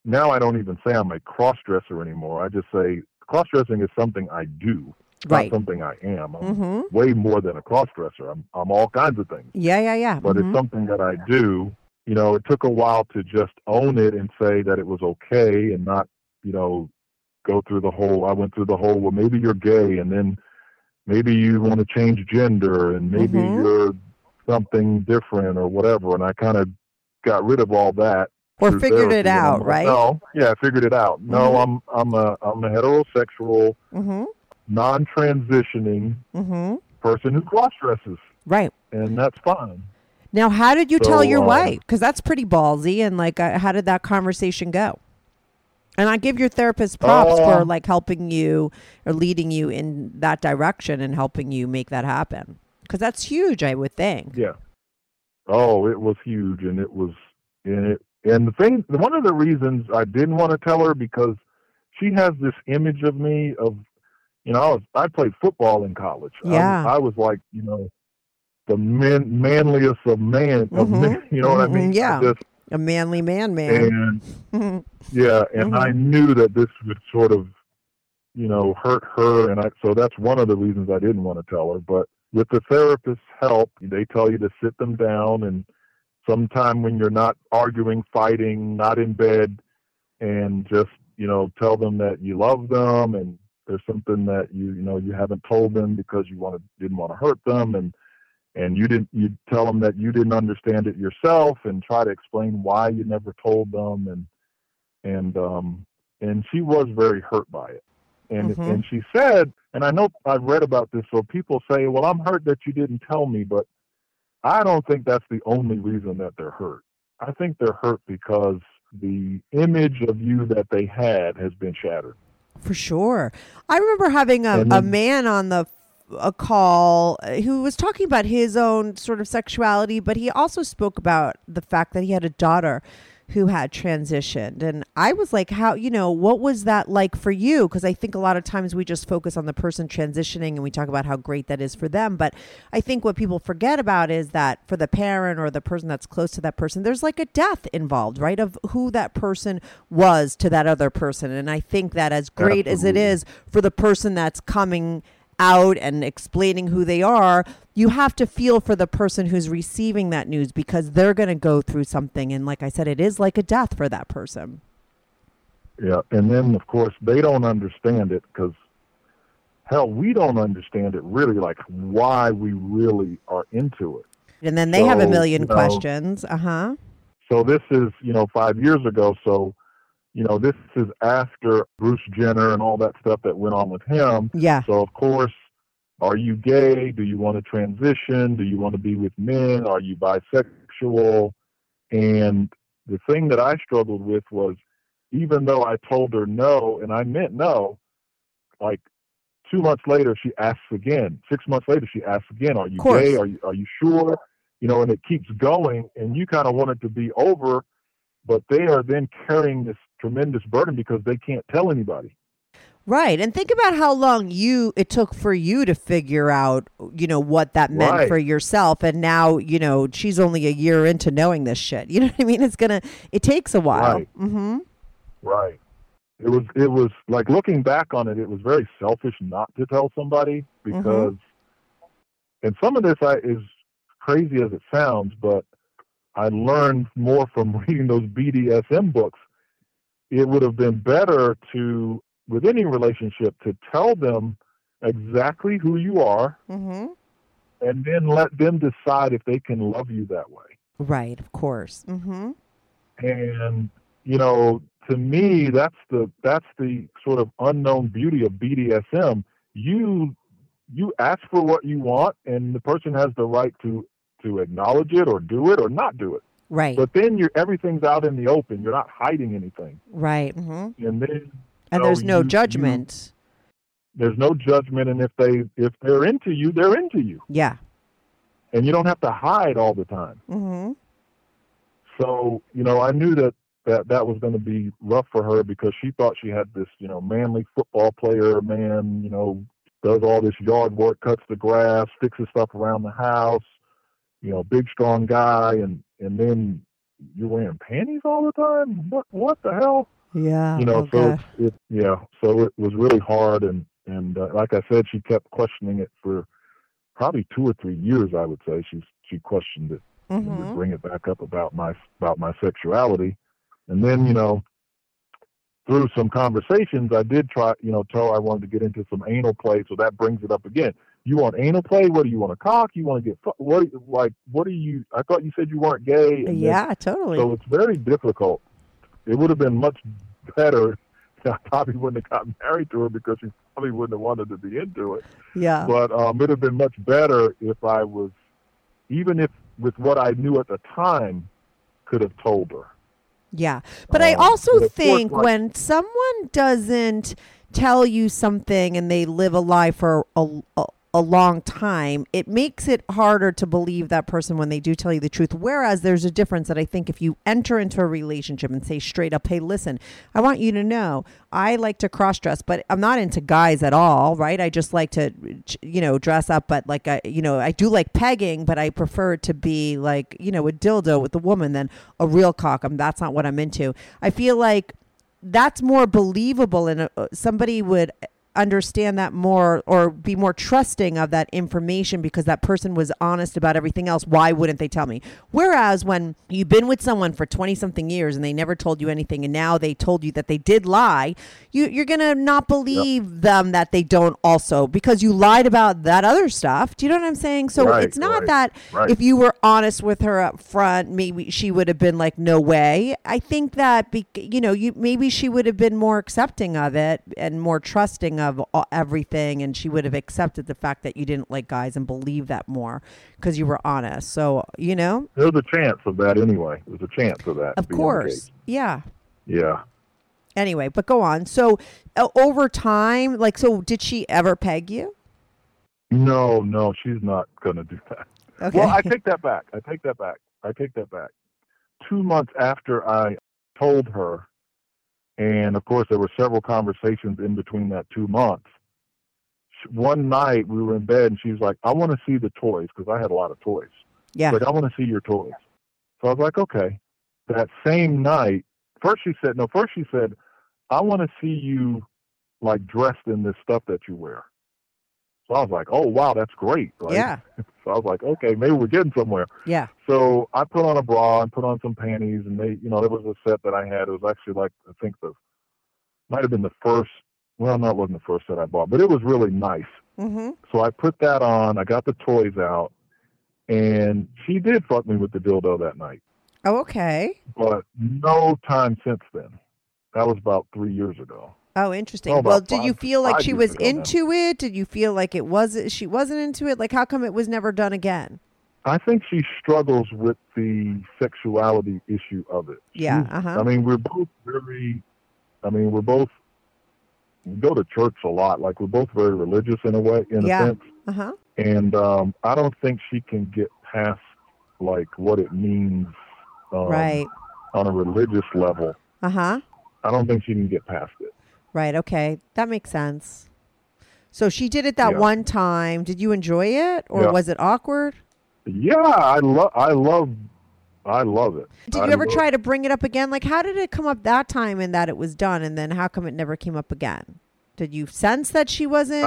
now I don't even say I'm a cross-dresser anymore. I just say cross-dressing is something I do, Right. not something I am. I'm way more than a cross-dresser. I'm all kinds of things. Yeah. But it's something that I do. You know, it took a while to just own it and say that it was okay and not, you know, go through the whole, I went through the whole, well, maybe you're gay and then maybe you want to change gender and maybe you're something different or whatever. And I kind of got rid of all that. Or figured it therapy, out, like, right? No, yeah, I figured it out. No, I'm a heterosexual, non-transitioning person who cross-dresses, Right. and that's fine. Now, how did you So, tell your wife? Because that's pretty ballsy. And like, how did that conversation go? And I give your therapist props for like helping you or leading you in that direction and helping you make that happen. Because that's huge, I would think. Yeah. Oh, it was huge, and it was, and the thing, one of the reasons I didn't want to tell her, because she has this image of me of, you know, I played football in college. Yeah. I was like, you know, the manliest of men, you know what I mean? Yeah. A manly man. And yeah, and I knew that this would sort of, you know, hurt her, and so that's one of the reasons I didn't want to tell her. But with the therapist's help, they tell you to sit them down, and sometime when you're not arguing, fighting, not in bed, and just, you know, tell them that you love them, and there's something that you haven't told them because you didn't want to hurt them, and you tell them that you didn't understand it yourself, and try to explain why you never told them, and she was very hurt by it. And she said, and I know I've read about this, so people say, well, I'm hurt that you didn't tell me, but I don't think that's the only reason that they're hurt. I think they're hurt because the image of you that they had has been shattered. For sure. I remember having a man on a call who was talking about his own sort of sexuality, but he also spoke about the fact that he had a daughter who had transitioned. And I was like, how, you know, what was that like for you? Because I think a lot of times we just focus on the person transitioning and we talk about how great that is for them. But I think what people forget about is that for the parent or the person that's close to that person, there's like a death involved, right? Of who that person was to that other person. And I think that as great as it is for the person that's coming out and explaining who they are, you have to feel for the person who's receiving that news, because they're going to go through something. And like I said, it is like a death for that person. Yeah. And then, of course, they don't understand it because, hell, we don't understand it really, like why we really are into it. And then they have a million questions. So this is, 5 years ago. So, this is after Bruce Jenner and all that stuff that went on with him. Yeah. So, of course, are you gay? Do you want to transition? Do you want to be with men? Are you bisexual? And the thing that I struggled with was, even though I told her no, and I meant no, like 2 months later, she asks again. 6 months later, she asks again, are you gay? Are you sure? And it keeps going, and you kind of want it to be over, but they are then carrying this tremendous burden because they can't tell anybody. Right. And think about how long it took for you to figure out, what that meant for yourself. And now, she's only a year into knowing this shit. You know what I mean? It takes a while. Right. Mm-hmm. Right. It was like, looking back on it, it was very selfish not to tell somebody because, and some of this is crazy as it sounds, but I learned more from reading those BDSM books. It would have been better to, with any relationship, to tell them exactly who you are, and then let them decide if they can love you that way. Right, of course. Mm-hmm. And to me, that's the sort of unknown beauty of BDSM. You ask for what you want, and the person has the right to acknowledge it or do it or not do it. Right. But then everything's out in the open. You're not hiding anything. Right. Mm-hmm. And then there's no judgment. There's no judgment, and if they're into you, they're into you. Yeah. And you don't have to hide all the time. Mm-hmm. So, I knew that was going to be rough for her because she thought she had this, manly football player, man, does all this yard work, cuts the grass, fixes stuff around the house, big, strong guy. And then, you're wearing panties all the time? What the hell? Yeah. You know, okay. so it was really hard. And like I said, she kept questioning it for probably 2 or 3 years, I would say. She questioned it and would bring it back up about my sexuality. And then, you know, through some conversations, I did try, you know, tell her I wanted to get into some anal play. So that brings it up again. You want anal play? What do you want? A cock? You want to get, what do you, I thought you said you weren't gay. And Yeah, totally. So it's very difficult. It would have been much better. I probably wouldn't have gotten married to her because she probably wouldn't have wanted to be into it. Yeah. But it would have been much better if I was, even if with what I knew at the time, could have told her. Yeah. But I also but of think course, when someone doesn't tell you something and they live a lie for a long time, it makes it harder to believe that person when they do tell you the truth. Whereas there's a difference that I think if you enter into a relationship and say straight up, hey, listen, I want you to know I like to cross dress, but I'm not into guys at all, right? I just like to, you know, dress up, but like, I do like pegging, but I prefer it to be like, you know, a dildo with a woman than a real cock. That's not what I'm into. I feel like that's more believable and somebody would understand that more or be more trusting of that information because that person was honest about everything else. Why wouldn't they tell me? Whereas when you've been with someone for 20 something years and they never told you anything and now they told you that they did lie, you're going to not believe them that they don't also because you lied about that other stuff. Do you know what I'm saying? So it's not that if you were honest with her up front, maybe she would have been like, no way. I think that, maybe she would have been more accepting of it and more trusting of everything, and she would have accepted the fact that you didn't like guys and believe that more because you were honest. So, you know, there's a chance of that anyway. There's a chance of that. Of course. Yeah. Yeah. Anyway, but go on. So over time, did she ever peg you? No, she's not going to do that. Okay. Well, I take that back. 2 months after I told her, and of course there were several conversations in between that 2 months. One night we were in bed and she was like, I want to see the toys because I had a lot of toys. Yeah. Like, I want to see your toys. So I was like, okay. That same night, first she said, I want to see you like dressed in this stuff that you wear. So I was like, oh, wow, that's great. Right? Yeah. So I was like, okay, maybe we're getting somewhere. Yeah. So I put on a bra and put on some panties, and there was a set that I had. It was actually like, I think might have been the first, well, no, it wasn't the first set I bought, but it was really nice. Mm-hmm. So I put that on, I got the toys out, and she did fuck me with the dildo that night. Oh, okay. But no time since then. That was about 3 years ago. Oh, interesting. Oh, well, did you feel like she was ago into it? Did you feel like she wasn't into it? Like, how come it was never done again? I think she struggles with the sexuality issue of it. Yeah. Uh-huh. I mean, we go to church a lot. Like, we're both very religious in a way, in a sense. Uh-huh. And I don't think she can get past, like, what it means right. on a religious level. Uh-huh. I don't think she can get past it. Right. Okay. That makes sense. So she did it that one time. Did you enjoy it, or was it awkward? Yeah, I love it. Did you ever try to bring it up again? Like, how did it come up that time and that it was done, and then how come it never came up again? Did you sense that she wasn't?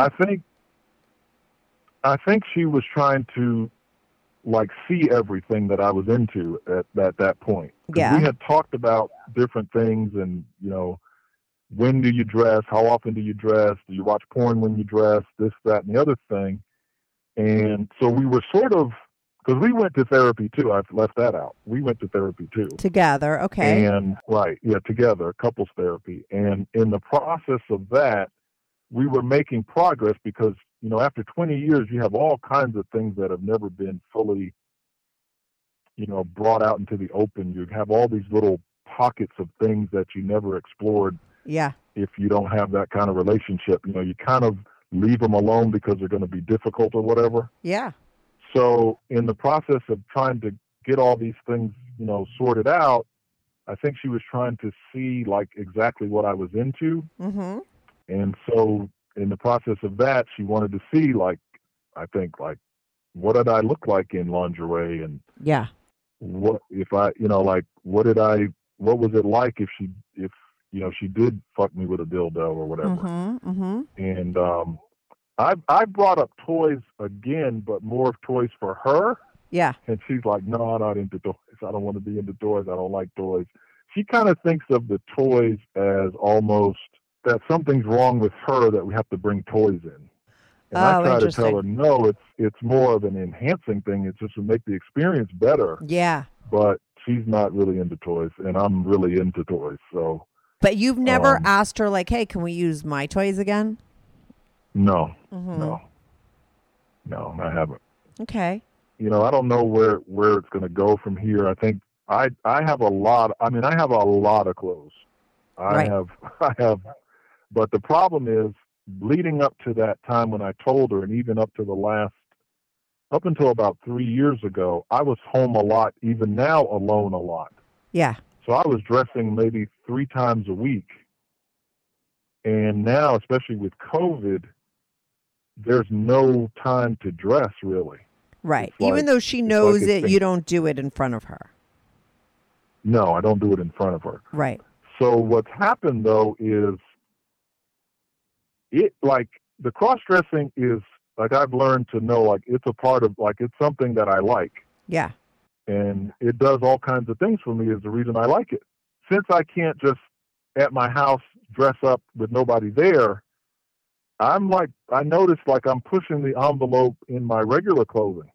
I think she was trying to, like, see everything that I was into at that point. Yeah. We had talked about different things, and when do you dress? How often do you dress? Do you watch porn when you dress? This, that, and the other thing. And so we were sort of, because we went to therapy too. I've left that out. We went to therapy too. Together, okay. And together, couples therapy. And in the process of that, we were making progress because, after 20 years, you have all kinds of things that have never been fully, brought out into the open. You have all these little pockets of things that you never explored. Yeah. If you don't have that kind of relationship, you kind of leave them alone because they're going to be difficult or whatever. Yeah. So in the process of trying to get all these things, sorted out, I think she was trying to see like exactly what I was into. Mm-hmm. And so in the process of that, she wanted to see what did I look like in lingerie and what if I, like, what was it like if she did fuck me with a dildo or whatever. And I brought up toys again, but more of toys for her. Yeah. And she's like, no, I'm not into toys. I don't want to be into toys. I don't like toys. She kind of thinks of the toys as almost that something's wrong with her that we have to bring toys in. And I try to tell her, no, it's more of an enhancing thing. It's just to make the experience better. Yeah. But she's not really into toys, and I'm really into toys. So. But you've never asked her, like, hey, can we use my toys again? No. No, I haven't. Okay. I don't know where it's going to go from here. I think I have a lot. I mean, I have a lot of clothes. I have, but the problem is leading up to that time when I told her, and even up until about 3 years ago, I was home a lot, even now alone a lot. Yeah. So I was dressing maybe 3 times a week. And now, especially with COVID, there's no time to dress really. Right. Like, even though she knows it, you don't do it in front of her. No, I don't do it in front of her. Right. So what's happened though is the cross-dressing is, like, I've learned to know, like, it's a part of, like, it's something that I like. Yeah. And it does all kinds of things for me is the reason I like it. Since I can't just at my house dress up with nobody there, I notice like I'm pushing the envelope in my regular clothing.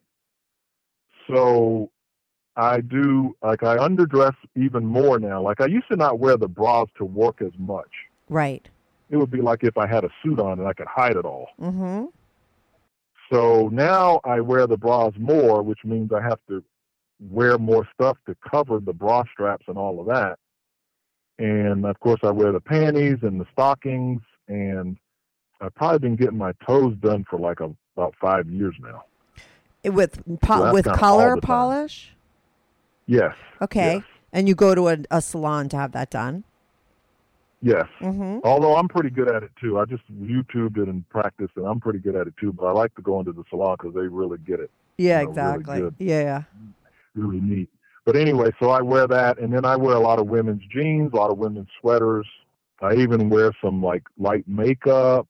So I underdress even more now. Like, I used to not wear the bras to work as much. Right. It would be like if I had a suit on and I could hide it all. Mm-hmm. So now I wear the bras more, which means I have to wear more stuff to cover the bra straps and all of that. And of course I wear the panties and the stockings, and I've probably been getting my toes done for like about 5 years now. With color polish? Yes. Okay. Yes. And you go to a salon to have that done? Yes. Mm-hmm. Although I'm pretty good at it too. I just YouTubed it and practiced, and I'm pretty good at it too. But I like to go into the salon because they really get it. Yeah, exactly. Really yeah. Really neat. But anyway, so I wear that, and then I wear a lot of women's jeans, a lot of women's sweaters. I even wear some like light makeup.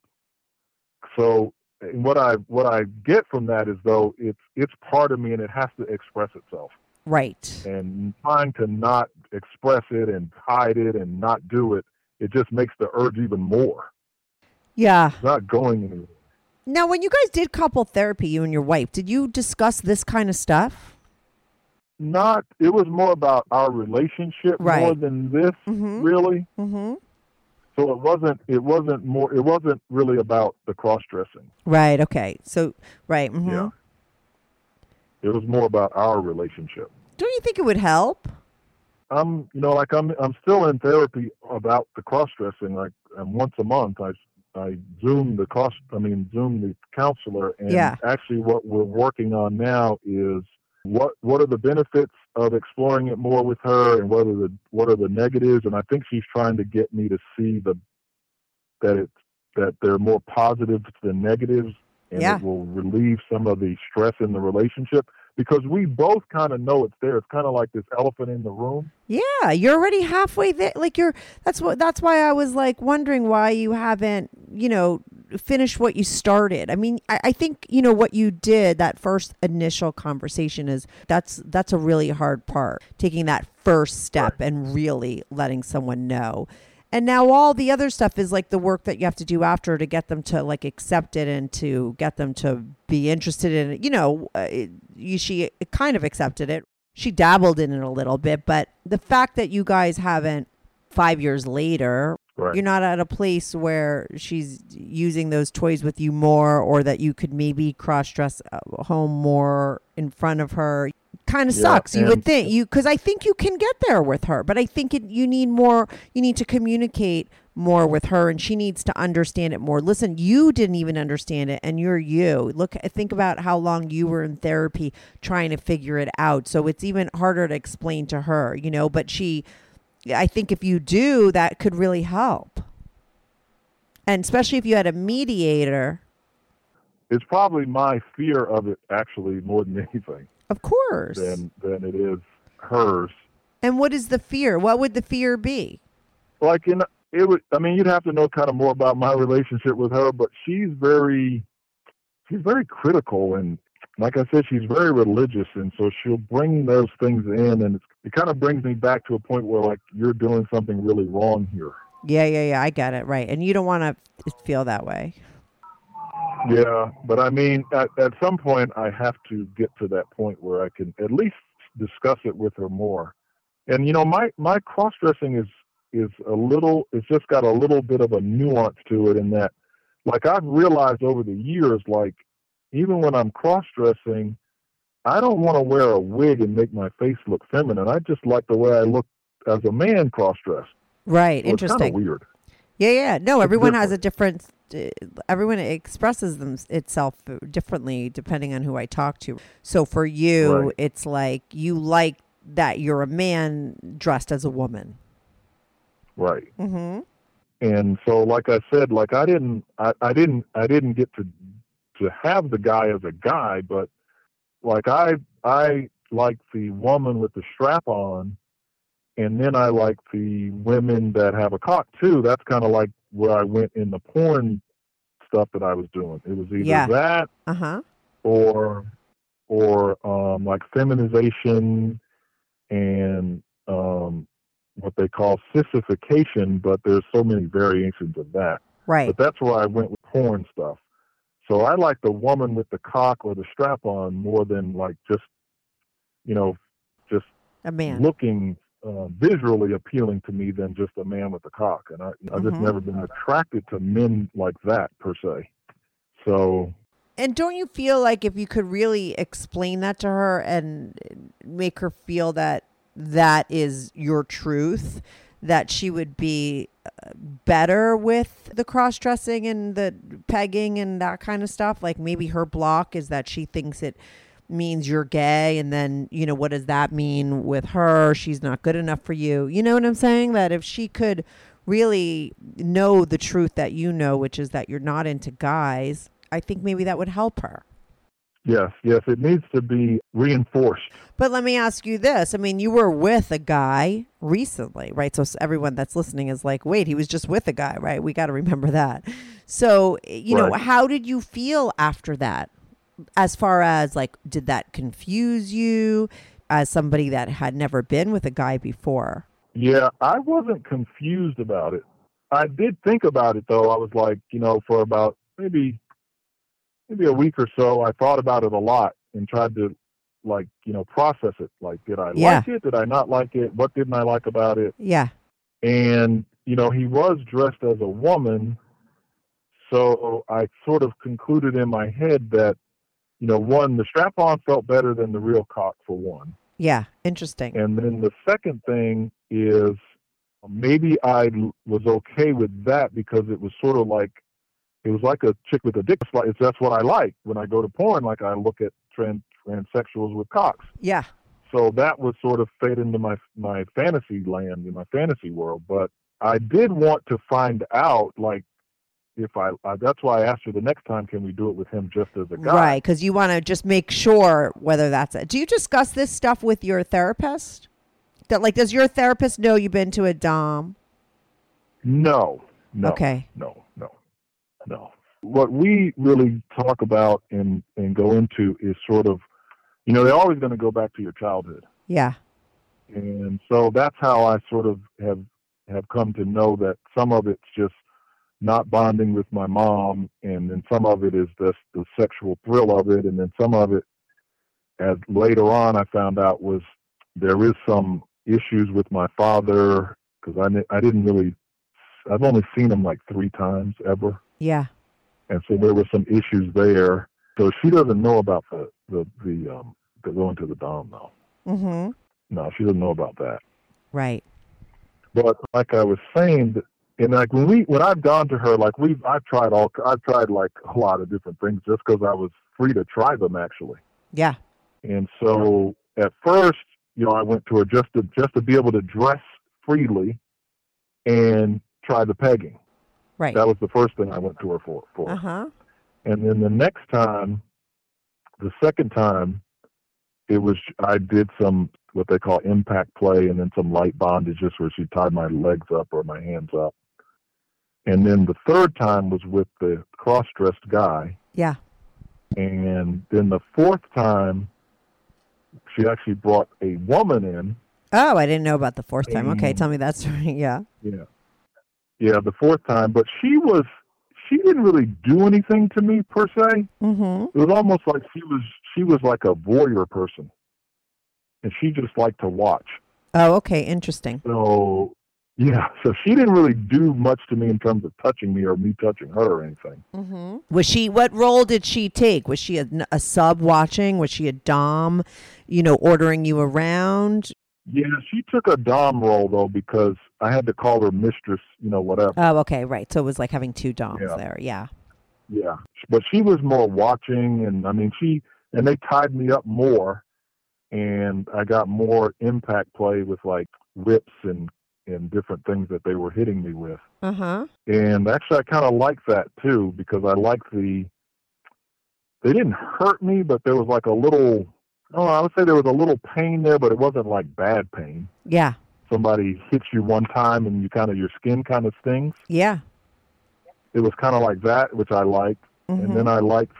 So what I get from that is, though, it's part of me and it has to express itself. Right. And trying to not express it and hide it and not do it, it just makes the urge even more. Yeah. It's not going anywhere. Now, when you guys did couple therapy, you and your wife, did you discuss this kind of stuff? It was more about our relationship more than this, really. Mm-hmm. So it wasn't really about the cross-dressing. Right. Okay. So, right. Mm-hmm. Yeah. It was more about our relationship. Don't you think it would help? I'm still in therapy about the cross-dressing. Like, once a month, I Zoom the counselor, and actually what we're working on now is what are the benefits of exploring it more with her, and what are the negatives. And I think she's trying to get me to see that they're more positives than negatives, and it will relieve some of the stress in the relationship, because we both kind of know it's there. It's kind of like this elephant in the room. Yeah, you're already halfway there. Like that's why I was like wondering why you haven't, finished what you started. I mean, I think, what you did, that first initial conversation that's a really hard part, taking that first step and really letting someone know. And now all the other stuff is like the work that you have to do after to get them to like accept it and to get them to be interested in it. She kind of accepted it. She dabbled in it a little bit, but the fact that you guys haven't 5 years later, you're not at a place where she's using those toys with you more, or that you could maybe cross-dress home more in front of her. Kind of sucks. You would think because I think you can get there with her, but I think you need to communicate more with her, and she needs to understand it more. Listen, you didn't even understand it, and you're you. Think about how long you were in therapy trying to figure it out. So it's even harder to explain to her, but I think if you do, that could really help. And especially if you had a mediator. It's probably my fear of it, actually, more than anything. Of course. Than it is. hers. And what is the fear? What would the fear be? Like you'd have to know kind of more about my relationship with her, but she's very critical, and like I said, she's very religious, and so she'll bring those things in, and it kind of brings me back to a point where, like, you're doing something really wrong here. Yeah, I get it, right. And you don't want to feel that way. Yeah, but I mean, at some point, I have to get to that point where I can at least discuss it with her more. And, you know, my cross-dressing is it's just got a little bit of a nuance to it in that, like, I've realized over the years, like, even when I'm cross-dressing, I don't want to wear a wig and make my face look feminine. I just like the way I look as a man cross-dressed. Right, so interesting. It's kind of weird. Yeah. No, everyone has a different. everyone expresses itself differently depending on who I talk to. So for you, Right. It's like you like that you're a man dressed as a woman. Right. Mm-hmm. And so, like I said, like I didn't get to have the guy as a guy, but like I like the woman with the strap on, and then I like the women that have a cock too. That's kind of like where I went in the porn stuff that I was doing. It was either that or like feminization and what they call sissification, but there's so many variations of that. Right. But that's where I went with porn stuff. So I like the woman with the cock or the strap on more than like just a man looking visually appealing to me than just a man with a cock. And I've just never been attracted to men like that per se. So. And don't you feel like if you could really explain that to her and make her feel that is your truth, that she would be better with the cross-dressing and the pegging and that kind of stuff? Like maybe her block is that she thinks it means you're gay, and then, you know, what does that mean with her? She's not good enough for you. You know what I'm saying? That if she could really know the truth that you know, which is that you're not into guys, I think maybe that would help her. Yes, it needs to be reinforced. But let me ask you this. I mean, you were with a guy recently, right? So everyone that's listening is like, wait, he was just with a guy, right? We got to remember that. So, you know, how did you feel after that? As far as like, did that confuse you as somebody that had never been with a guy before? Yeah, I wasn't confused about it. I did think about it, though. I was like, you know, for about maybe a week or so, I thought about it a lot and tried to, like, you know, process it. Like, did I like it? Did I not like it? What didn't I like about it? Yeah. And, you know, he was dressed as a woman. So I sort of concluded in my head that, you know, one, the strap-on felt better than the real cock, for one. Yeah, interesting. And then the second thing is maybe I was okay with that because it was sort of like, it was like a chick with a dick. That's what I like. When I go to porn, like I look at transsexuals with cocks. Yeah. So that was sort of fade into my fantasy land, in my fantasy world. But I did want to find out, like, if that's why I asked her the next time, can we do it with him just as a guy? Right, because you want to just make sure whether that's it. Do you discuss this stuff with your therapist? That, like, does your therapist know you've been to a dom? No. Okay. No. What we really talk about and go into is sort of, you know, they're always going to go back to your childhood. Yeah. And so that's how I sort of have come to know that some of it's just not bonding with my mom, and then some of it is the sexual thrill of it, and then some of it, as later on I found out, was there is some issues with my father, because I've only seen him like 3 times ever. Yeah. And so there were some issues there. So she doesn't know about the going to the dom though. Mm-hmm. No, she doesn't know about that. Right. But like I was saying, and like when I've gone to her, like I've tried like a lot of different things just because I was free to try them actually. Yeah. And so at first, you know, I went to her just to be able to dress freely and try the pegging. Right. That was the first thing I went to her for. Uh-huh. And then the second time, I did some what they call impact play, and then some light bondage, just where she tied my legs up or my hands up. And then the third time was with the cross-dressed guy. Yeah. And then the fourth time, she actually brought a woman in. Oh, I didn't know about the fourth time. Okay, tell me that story. Yeah. Yeah, the fourth time. But she didn't really do anything to me per se. Mm-hmm. It was almost like she was like a voyeur person, and she just liked to watch. Oh, okay, interesting. So yeah, so she didn't really do much to me in terms of touching me or me touching her or anything. Mm-hmm. Was she? What role did she take? Was she a sub watching? Was she a dom? Ordering you around? Yeah, she took a dom role though, because I had to call her mistress. Whatever. Oh, okay, right. So it was like having two doms there. Yeah. Yeah, but she was more watching, and I mean, and they tied me up more, and I got more impact play with like whips and different things that they were hitting me with. Uh-huh. And actually, I kind of like that too, because I like they didn't hurt me, but there was like a little, I would say there was a little pain there, but it wasn't like bad pain. Yeah. Somebody hits you one time and your skin kind of stings. Yeah. It was kind of like that, which I liked. Mm-hmm. And then I liked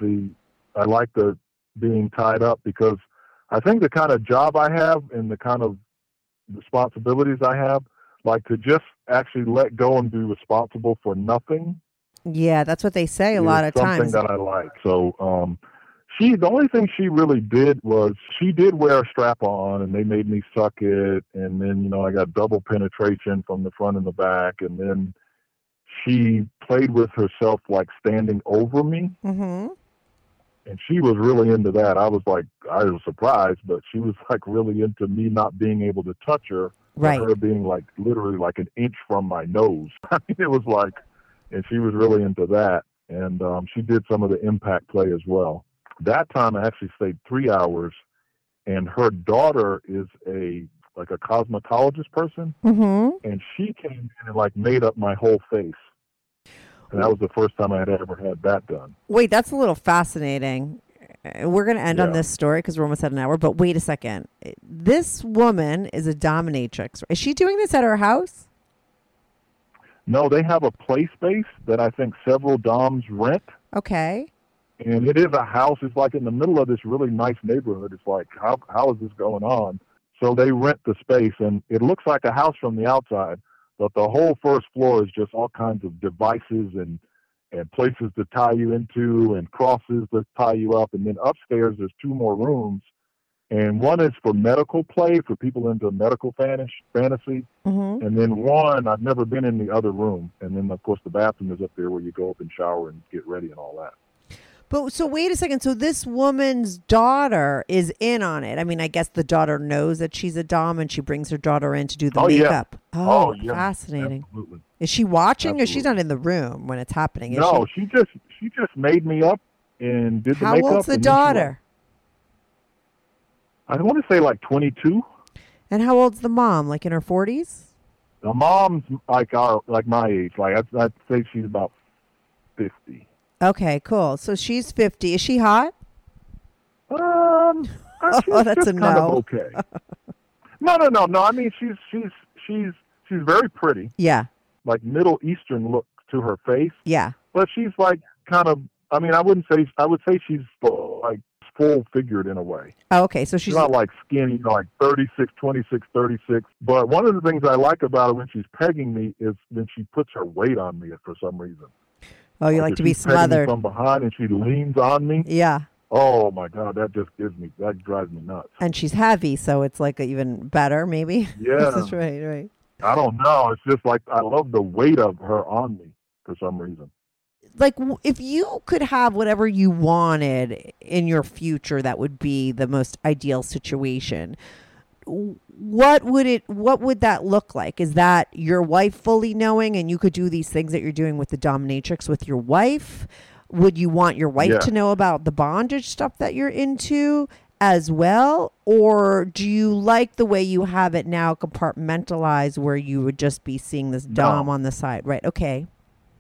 the being tied up, because I think the kind of job I have and the kind of responsibilities I have, like to just actually let go and be responsible for nothing. Yeah, that's what they say a lot of times. Something that I like. So the only thing she really did was she did wear a strap on, and they made me suck it. And then, I got double penetration from the front and the back. And then she played with herself, like standing over me. Mm-hmm. And she was really into that. I was surprised, but she was like really into me not being able to touch her. Right. Her being like literally like an inch from my nose. I mean, it was like, and she was really into that. And she did some of the impact play as well. That time I actually stayed 3 hours, and her daughter is a cosmetologist person. Mm-hmm. And she came in and like made up my whole face. And that was the first time I had ever had that done. Wait, that's a little fascinating. We're going to end on this story because we're almost at an hour. But wait a second. This woman is a dominatrix. Is she doing this at her house? No, they have a play space that I think several doms rent. Okay. And it is a house. It's like in the middle of this really nice neighborhood. It's like, how is this going on? So they rent the space, and it looks like a house from the outside, but the whole first floor is just all kinds of devices and places to tie you into and crosses that tie you up. And then upstairs, there's 2 more rooms. And one is for medical play, for people into medical fantasy. Mm-hmm. And then one, I've never been in the other room. And then, of course, the bathroom is up there where you go up and shower and get ready and all that. But so wait a second. So this woman's daughter is in on it. I mean, I guess the daughter knows that she's a dom, and she brings her daughter in to do the makeup. Yeah. Oh, yeah. Fascinating. Absolutely. Is she watching, Absolutely. or she's not in the room when it's happening? No, she just made me up and did the How makeup. old's the daughter? I want to say like 22. And how old's the mom? Like in her 40s? The mom's like my age. Like I'd say she's about 50. Okay, cool. So she's 50. Is she hot? She's that's a kind no. of okay. No. I mean, she's very pretty. Yeah. Like Middle Eastern look to her face. Yeah. But she's like kind of. I mean, I would say she's like full figured in a way. Oh, okay. So she's not like skinny, like 36, 26, 36. But one of the things I like about her when she's pegging me is when she puts her weight on me for some reason. Oh, you like to be smothered from behind and she leans on me. Yeah. Oh my God, that drives me nuts. And she's heavy, so it's like even better, maybe. Yeah. That's right. I don't know. It's just like I love the weight of her on me for some reason. Like if you could have whatever you wanted in your future, that would be the most ideal situation. What would that look like? Is that your wife fully knowing and you could do these things that you're doing with the dominatrix with your wife? Would you want your wife to know about the bondage stuff that you're into as well? Or do you like the way you have it now compartmentalized where you would just be seeing this dom on the side? Right. Okay.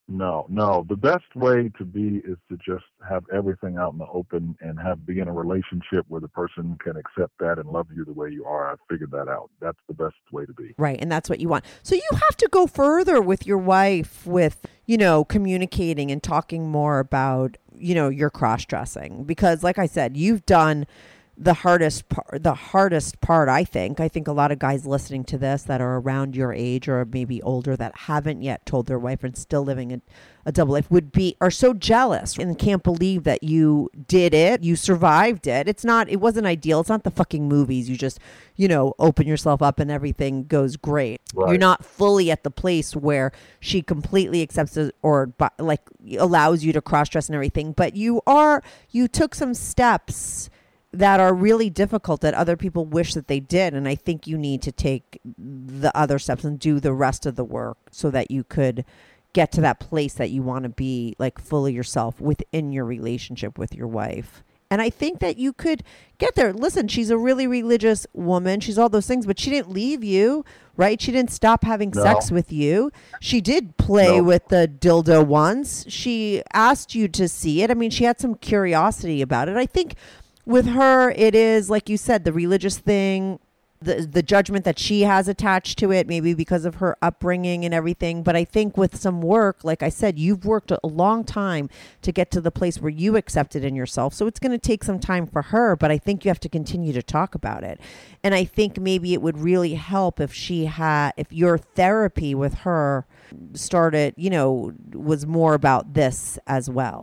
No. The best way to be is to just have everything out in the open and be in a relationship where the person can accept that and love you the way you are. I figured that out. That's the best way to be. Right. And that's what you want. So you have to go further with your wife with, communicating and talking more about, your cross-dressing. Because like I said, you've done the hardest part, I think a lot of guys listening to this that are around your age or maybe older that haven't yet told their wife and still living a double life are so jealous and can't believe that you did it. You survived it. It wasn't ideal. It's not the fucking movies. You just, open yourself up and everything goes great. Right. You're not fully at the place where she completely accepts it or like allows you to cross dress and everything. But you took some steps that are really difficult that other people wish that they did. And I think you need to take the other steps and do the rest of the work so that you could get to that place that you want to be, like fully yourself within your relationship with your wife. And I think that you could get there. Listen, she's a really religious woman. She's all those things, but she didn't leave you, right? She didn't stop having sex with you. She did play with the dildo once. She asked you to see it. I mean, she had some curiosity about it. I think with her, it is, like you said, the religious thing, the judgment that she has attached to it, maybe because of her upbringing and everything. But I think with some work, like I said, you've worked a long time to get to the place where you accept it in yourself. So it's going to take some time for her, but I think you have to continue to talk about it. And I think maybe it would really help if your therapy with her started, was more about this as well,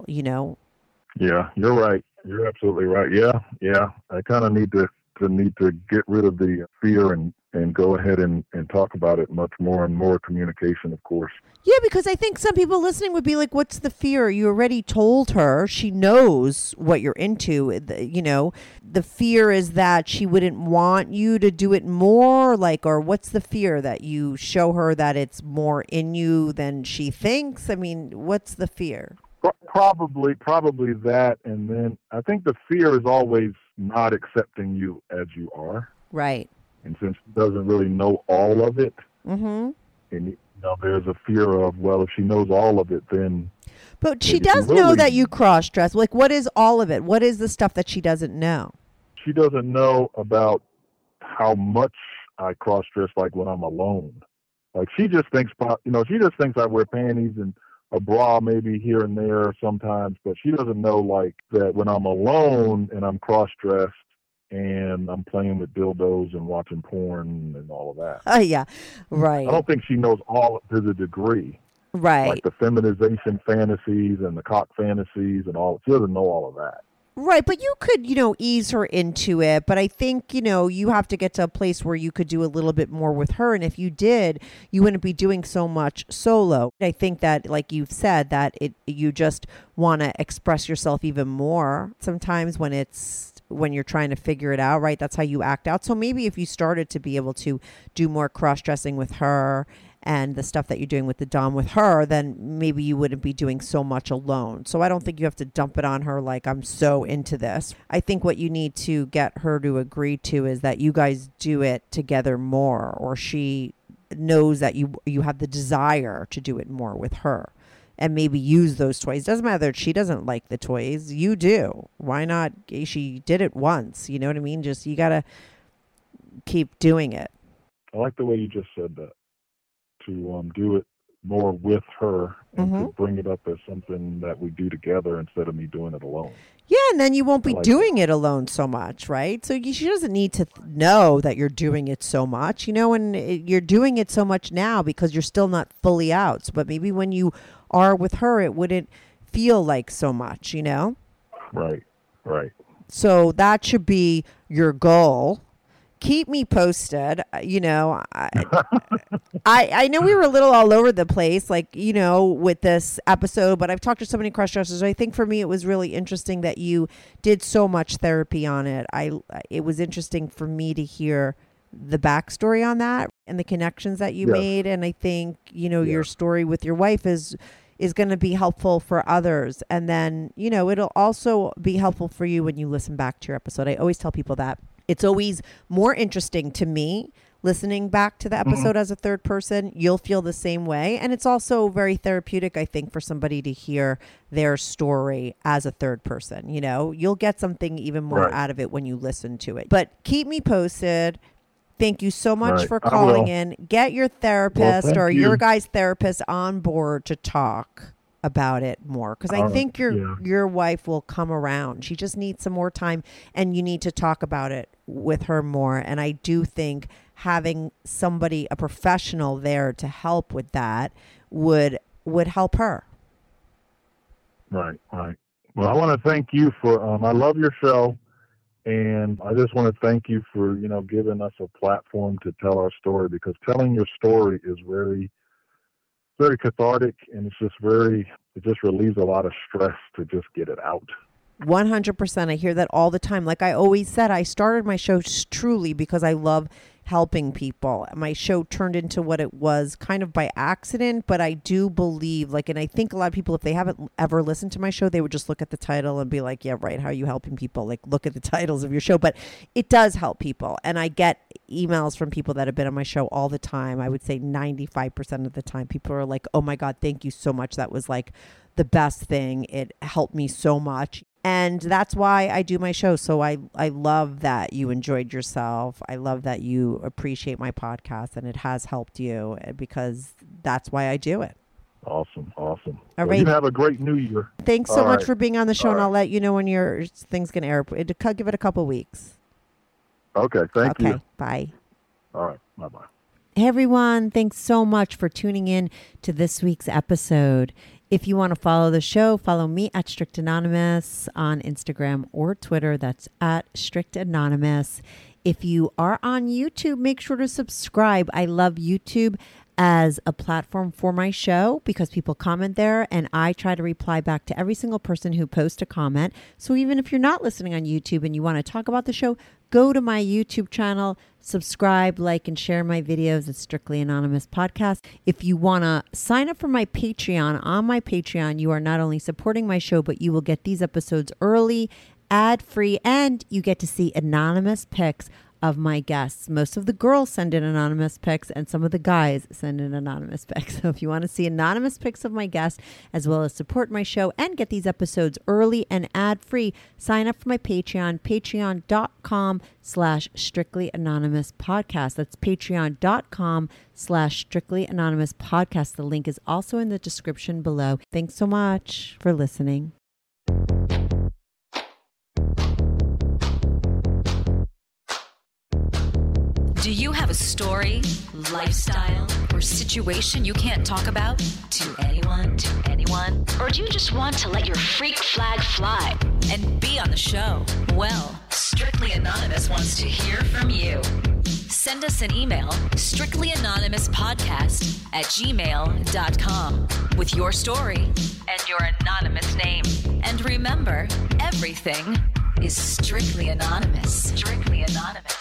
Yeah, you're right. You're absolutely right. Yeah. I kind of need to get rid of the fear and go ahead and talk about it much more, and more communication, of course. Yeah, because I think some people listening would be like, what's the fear? You already told her. She knows what you're into. The fear is that she wouldn't want you to do it more, or what's the fear? That you show her that it's more in you than she thinks? I mean, what's the fear? Probably that, and then I think the fear is always not accepting you as you are. Right. And since she doesn't really know all of it, mm-hmm. and there's a fear of, well, if she knows all of it, then. But she does know that you cross-dress. Like, what is all of it? What is the stuff that she doesn't know? She doesn't know about how much I cross-dress, like when I'm alone. Like, she just thinks I wear panties and a bra maybe here and there sometimes, but she doesn't know like that when I'm alone and I'm cross-dressed and I'm playing with dildos and watching porn and all of that. Oh, yeah. Right. I don't think she knows all to the degree. Right. Like the feminization fantasies and the cock fantasies and all. She doesn't know all of that. Right, but you could, ease her into it. But I think, you have to get to a place where you could do a little bit more with her. And if you did, you wouldn't be doing so much solo. I think that, like you've said, that you just want to express yourself even more sometimes when you're trying to figure it out, right? That's how you act out. So maybe if you started to be able to do more cross-dressing with her and the stuff that you're doing with the dom with her, then maybe you wouldn't be doing so much alone. So I don't think you have to dump it on her like, I'm so into this. I think what you need to get her to agree to is that you guys do it together more, or she knows that you have the desire to do it more with her and maybe use those toys. Doesn't matter that she doesn't like the toys. You do. Why not? She did it once. You know what I mean? Just, you got to keep doing it. I like the way you just said that. To do it more with her and to bring it up as something that we do together instead of me doing it alone. Yeah, and then you won't be doing it alone so much, right? So she doesn't need to know that you're doing it so much, and you're doing it so much now because you're still not fully out. But maybe when you are with her, it wouldn't feel like so much, Right. So that should be your goal. Keep me posted. I know we were a little all over the place, with this episode, but I've talked to so many cross-dressers. I think for me, it was really interesting that you did so much therapy on it. It was interesting for me to hear the backstory on that and the connections that you made. And I think, your story with your wife is going to be helpful for others. And then, it'll also be helpful for you when you listen back to your episode. I always tell people that. It's always more interesting to me listening back to the episode as a third person, you'll feel the same way. And it's also very therapeutic, I think, for somebody to hear their story as a third person. You know, you'll get something even more out of it when you listen to it. But keep me posted. Thank you so much for calling in. Get your therapist or your guy's therapist on board to talk about it more, because I think your wife will come around. She just needs some more time, and you need to talk about it with her more. And I do think having somebody, a professional there to help with that would help her. Right. Well, I want to thank you for I love your show, and I just want to thank you for giving us a platform to tell our story, because telling your story is very, very cathartic, and it just relieves a lot of stress to just get it out. 100%. I hear that all the time. Like I always said, I started my show truly because I love helping people. My show turned into what it was kind of by accident, but I do believe, and I think a lot of people, if they haven't ever listened to my show, they would just look at the title and be like, yeah, right, how are you helping people? Like, look at the titles of your show. But it does help people. And I get emails from people that have been on my show all the time. I would say 95% of the time, people are like, oh my God, thank you so much. That was like the best thing. It helped me so much. And that's why I do my show. So I love that you enjoyed yourself. I love that you appreciate my podcast, and it has helped you, because that's why I do it. Awesome. All right. You have a great New Year. Thanks so much for being on the show, and I'll let you know when your thing's going to air. Give it a couple weeks. Okay, thank you. Okay, bye. All right, bye-bye. Hey, everyone. Thanks so much for tuning in to this week's episode. If you want to follow the show, follow me at Strict Anonymous on Instagram or Twitter. That's at Strict Anonymous. If you are on YouTube, make sure to subscribe. I love YouTube as a platform for my show because people comment there, and I try to reply back to every single person who posts a comment. So even if you're not listening on YouTube and you want to talk about the show, go to my YouTube channel, subscribe, like, and share my videos at Strictly Anonymous Podcast. If you want to sign up for my Patreon, on my Patreon, you are not only supporting my show, but you will get these episodes early, ad-free, and you get to see anonymous pics of my guests. Most of the girls send in anonymous pics, and some of the guys send in anonymous pics. So if you want to see anonymous pics of my guests, as well as support my show and get these episodes early and ad-free, sign up for my Patreon, patreon.com/Strictly Anonymous Podcast. That's patreon.com/Strictly Anonymous Podcast. The link is also in the description below. Thanks so much for listening. Do you have a story, lifestyle, or situation you can't talk about to anyone? Or do you just want to let your freak flag fly and be on the show? Well, Strictly Anonymous wants to hear from you. Send us an email, strictlyanonymouspodcast@gmail.com, with your story and your anonymous name. And remember, everything is strictly anonymous. Strictly Anonymous.